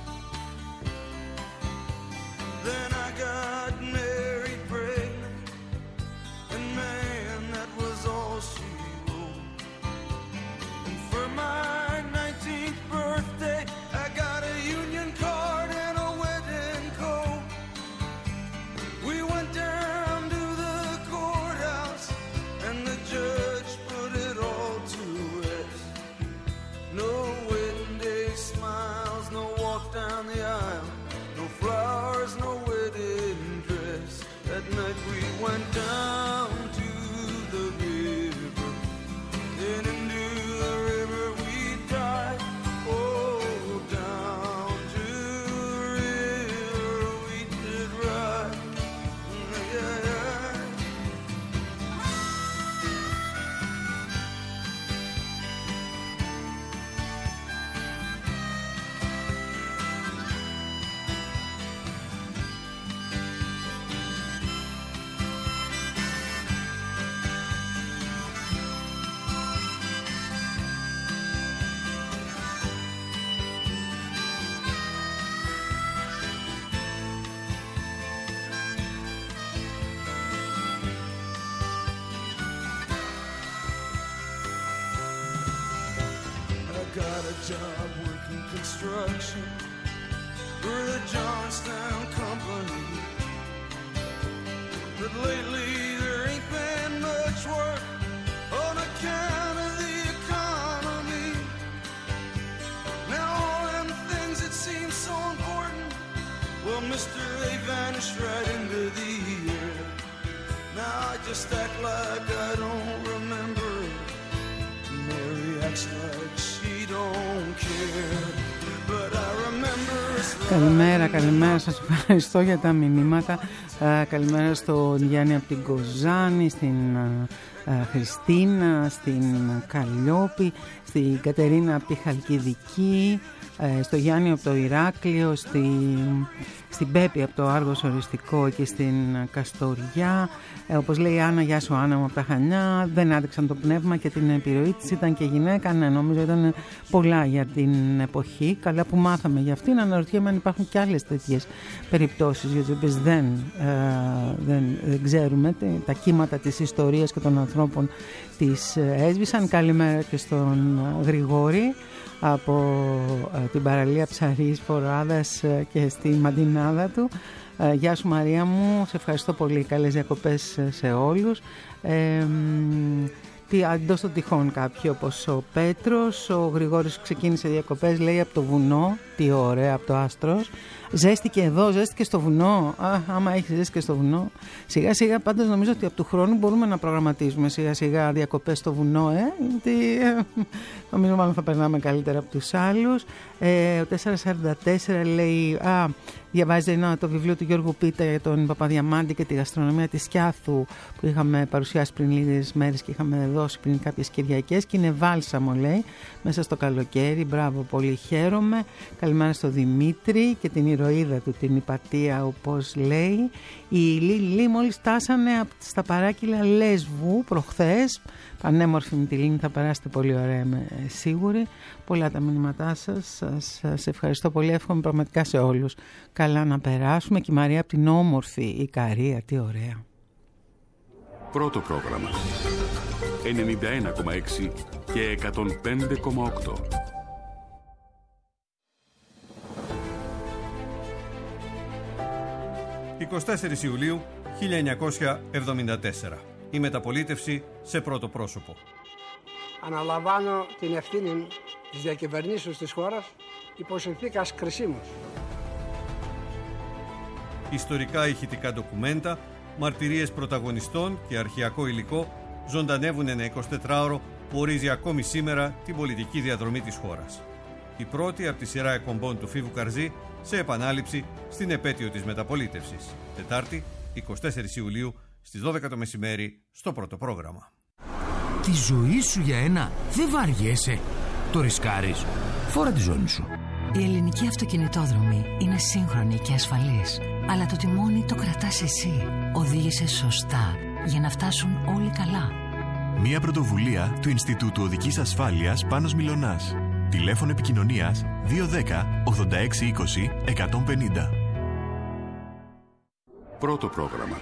Then I got married, pregnant, and man, that was all she wrote. And for my nineteenth birthday, I got a union card and a wedding coat. We went down to the courthouse, and the judge put it all to rest. No wedding day smiles, no walk down the aisle, no flowers, no wedding dress. That night we went down to the river, then into the river we dive. Oh, down to the river we did ride. Yeah, yeah. Got a job working construction for the Johnstown Company. that lately there ain't been much work on account of the economy. Now all them things that seem so important, well, mister, they vanished right into the air. Now I just act like I don't remember. Mary acts like she don't care. But I remember. Καλημέρα, καλημέρα, σας ευχαριστώ για τα μηνύματα. Καλημέρα στον Γιάννη από την Κοζάνη, στην Χριστίνα, στην Καλλιόπη, στην Κατερίνα από τη Χαλκιδική, στο Γιάννη από το Ηράκλειο, στη, στην Πέπη από το Άργος Οριστικό και στην Καστοριά. Ε, όπως λέει η Άννα, γεια σου Άννα μου από τα Χανιά, δεν άντεξαν το πνεύμα και την επιρροή της, ήταν και γυναίκα, ναι, νομίζω ήταν πολλά για την εποχή. Καλά που μάθαμε για αυτήν, αναρωτιέμαι αν υπάρχουν και άλλες τέτοιες περιπτώσεις για τις οποίες δεν, ε, δεν, δεν ξέρουμε, τα κύματα της ιστορίας και των ανθρώπων τις έσβησαν. Καλημέρα και στον Γρηγόρη από ε, την παραλία Ψαρής Φοράδας ε, και στη μαντινάδα του. Ε, γεια σου Μαρία μου, σε ευχαριστώ πολύ, καλές διακοπές σε όλους. Ε, τι, αντός των τυχών κάποιοι όπως ο Πέτρος, ο Γρηγόρης ξεκίνησε διακοπές, λέει, από το βουνό, τι ωραία, από το Άστρος. Ζέστηκε εδώ, ζέστηκε στο βουνό. Α, άμα έχει ζέστηκε στο βουνό. Σιγά σιγά πάντως νομίζω ότι από του χρόνου μπορούμε να προγραμματίζουμε σιγά σιγά διακοπές στο βουνό, ε, γιατί ε, νομίζω μάλλον θα περνάμε καλύτερα από τους άλλους. Ε, ο τετρακόσια σαράντα τέσσερα λέει, α, διαβάζει ένα, το βιβλίο του Γιώργου Πίτα για τον Παπαδιαμάντη και τη γαστρονομία της Σκιάθου που είχαμε παρουσιάσει πριν λίγες μέρες και είχαμε δώσει πριν κάποιες Κυριακές, και είναι βάλσαμο, λέει, μέσα στο καλοκαίρι. Μπράβο, πολύ χαίρομαι. Καλημέρα στο Δημήτρη και την ηρωίδα του, την Ιπατία, όπως λέει. Οι Λίλοι μόλις φτάσανε στα παράκυλα Λέσβου προχθές. Πανέμορφη με τη Λίνη, θα περάσετε πολύ ωραία, είμαι σίγουρη. Πολλά τα μηνύματά σας, σας, σας ευχαριστώ πολύ, εύχομαι πραγματικά σε όλους καλά να περάσουμε. Και η Μαρία από την όμορφη Ικαρία, τι ωραία. Πρώτο πρόγραμμα ενενήντα ένα κόμμα έξι και εκατόν πέντε κόμμα οκτώ. εικοστή τέταρτη Ιουλίου χίλια εννιακόσια εβδομήντα τέσσερα. Η μεταπολίτευση σε πρώτο πρόσωπο. Αναλαμβάνω την ευθύνη της διακυβερνήσεως της χώρας υπό συνθήκας κρισίμως. Ιστορικά ηχητικά ντοκουμέντα, μαρτυρίες πρωταγωνιστών και αρχαιακό υλικό ζωντανεύουν ένα εικοσιτετράωρο που ορίζει ακόμη σήμερα την πολιτική διαδρομή της χώρας. Η πρώτη από τη σειρά εκπομπών του Φίβου Καρζή σε επανάληψη στην επέτειο της μεταπολίτευσης. Τετάρτη, εικοστή τέταρτη Ιουλίου, στις δώδεκα το μεσημέρι, στο πρώτο πρόγραμμα. Τη ζωή σου για ένα δεν βαριέσαι. Το ρισκάρεις. Φόρα τη ζώνη σου. Η ελληνική αυτοκινητόδρομη είναι σύγχρονη και ασφαλής. Αλλά το τιμόνι το κρατάς εσύ. Οδήγησε σωστά για να φτάσουν όλοι καλά. Μία πρωτοβουλία του Ινστιτούτου Οδικής Ασφάλειας Πάνος Μιλωνάς. Τηλέφωνο επικοινωνίας δύο δέκα ογδόντα έξι είκοσι εκατόν πενήντα. Πρώτο πρόγραμμα.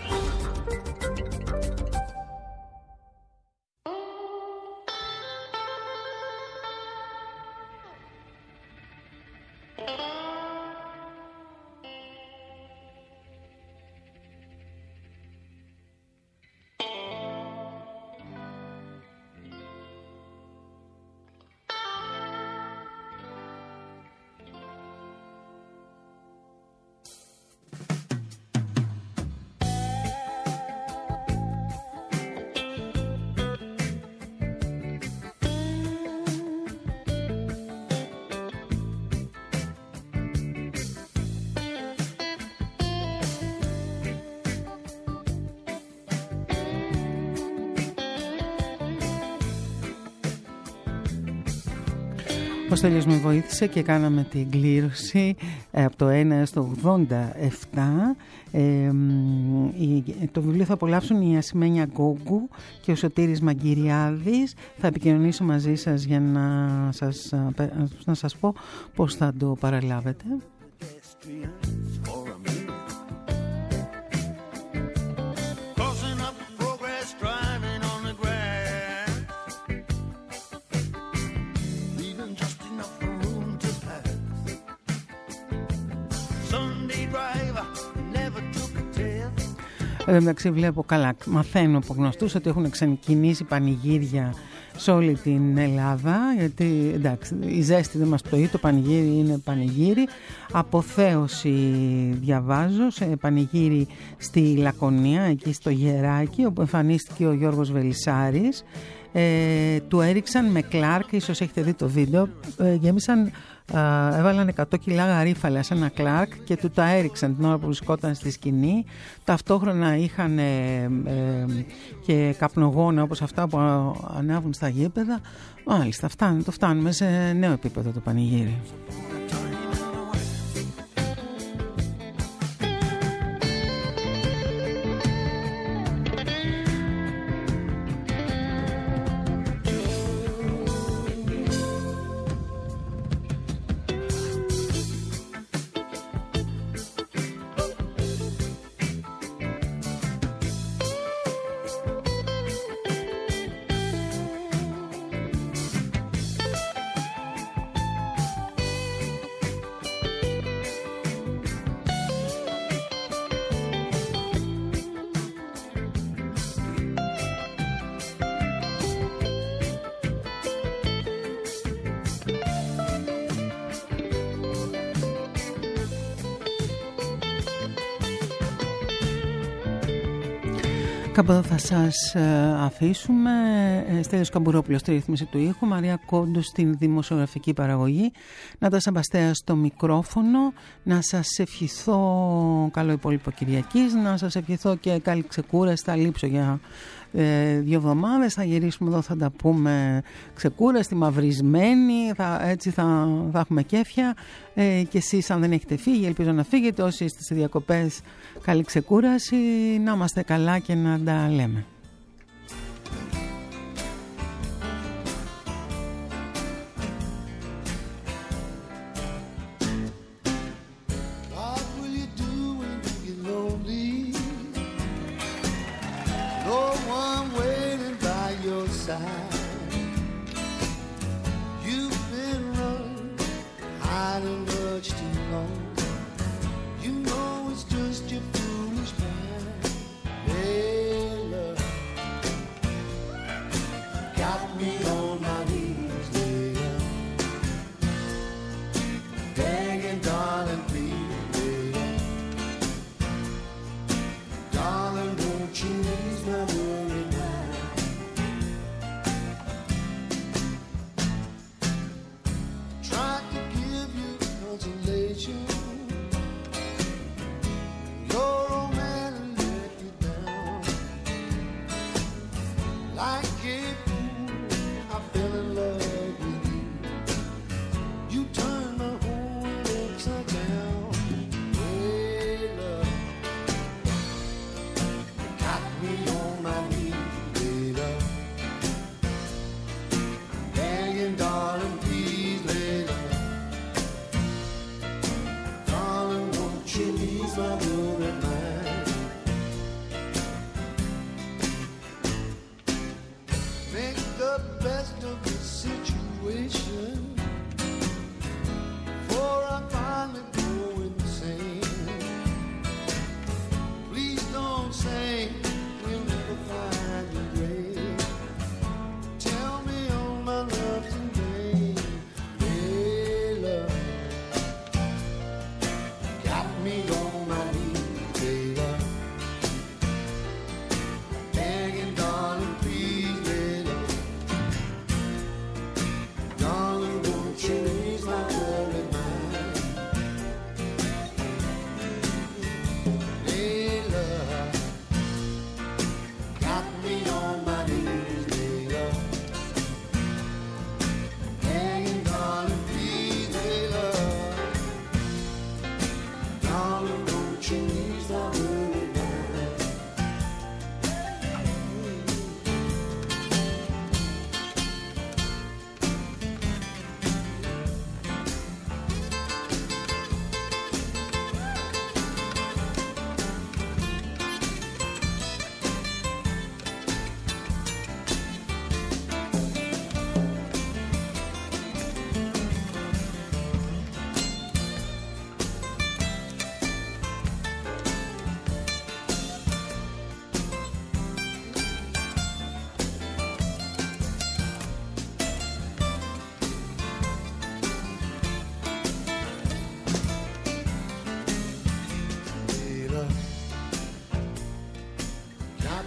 Ο Στέλιος με βοήθησε και κάναμε την κλήρωση ε, από το ένα έως το ογδόντα επτά. Ε, η, το βιβλίο θα απολαύσουν η Ασημένια Γκόγκου και ο Σωτήρης Μαγκυριάδης. Θα επικοινωνήσω μαζί σας για να σας, να σας πω πώς θα το παραλάβετε. Εντάξει, βλέπω καλά, μαθαίνω από γνωστούς ότι έχουν ξεκινήσει πανηγύρια σε όλη την Ελλάδα, γιατί εντάξει, η ζέστη δεν μας πτωεί, το πανηγύρι είναι πανηγύρι. Αποθέωση διαβάζω, σε πανηγύρι στη Λακωνία, εκεί στο Γεράκι, όπου εμφανίστηκε ο Γιώργος Βελισσάρης. Ε, του έριξαν με κλάρκ, ίσως έχετε δει το βίντεο, ε, γέμισαν, ε, έβαλαν εκατό κιλά γαρίφαλα σε ένα κλάρκ και του τα έριξαν την ώρα που βρισκόταν στη σκηνή. Ταυτόχρονα είχαν ε, ε, και καπνογόνα όπως αυτά που ανάβουν στα γήπεδα. Μάλιστα, φτάνει, το φτάνουμε σε νέο επίπεδο το πανηγύρι. Κάπου εδώ θα σας αφήσουμε. Στέλιος Καμπουρόπουλος στη ρύθμιση του ήχου, Μαρία Κόντου στην δημοσιογραφική παραγωγή, Νάτασα Μπαστέα στο μικρόφωνο. Να σας ευχηθώ καλό υπόλοιπο Κυριακής, να σας ευχηθώ και καλή ξεκούραση. Θα λείψω για ε, δύο εβδομάδες, θα γυρίσουμε εδώ, θα τα πούμε ξεκούραστη, μαυρισμένοι, θα, έτσι θα, θα έχουμε κέφια. Ε, και εσείς αν δεν έχετε φύγει, ελπίζω να φύγετε, όσοι είστε σε διακοπές, καλή ξεκούραση, να είμαστε καλά και να τα λέμε.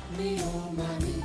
me on my knees.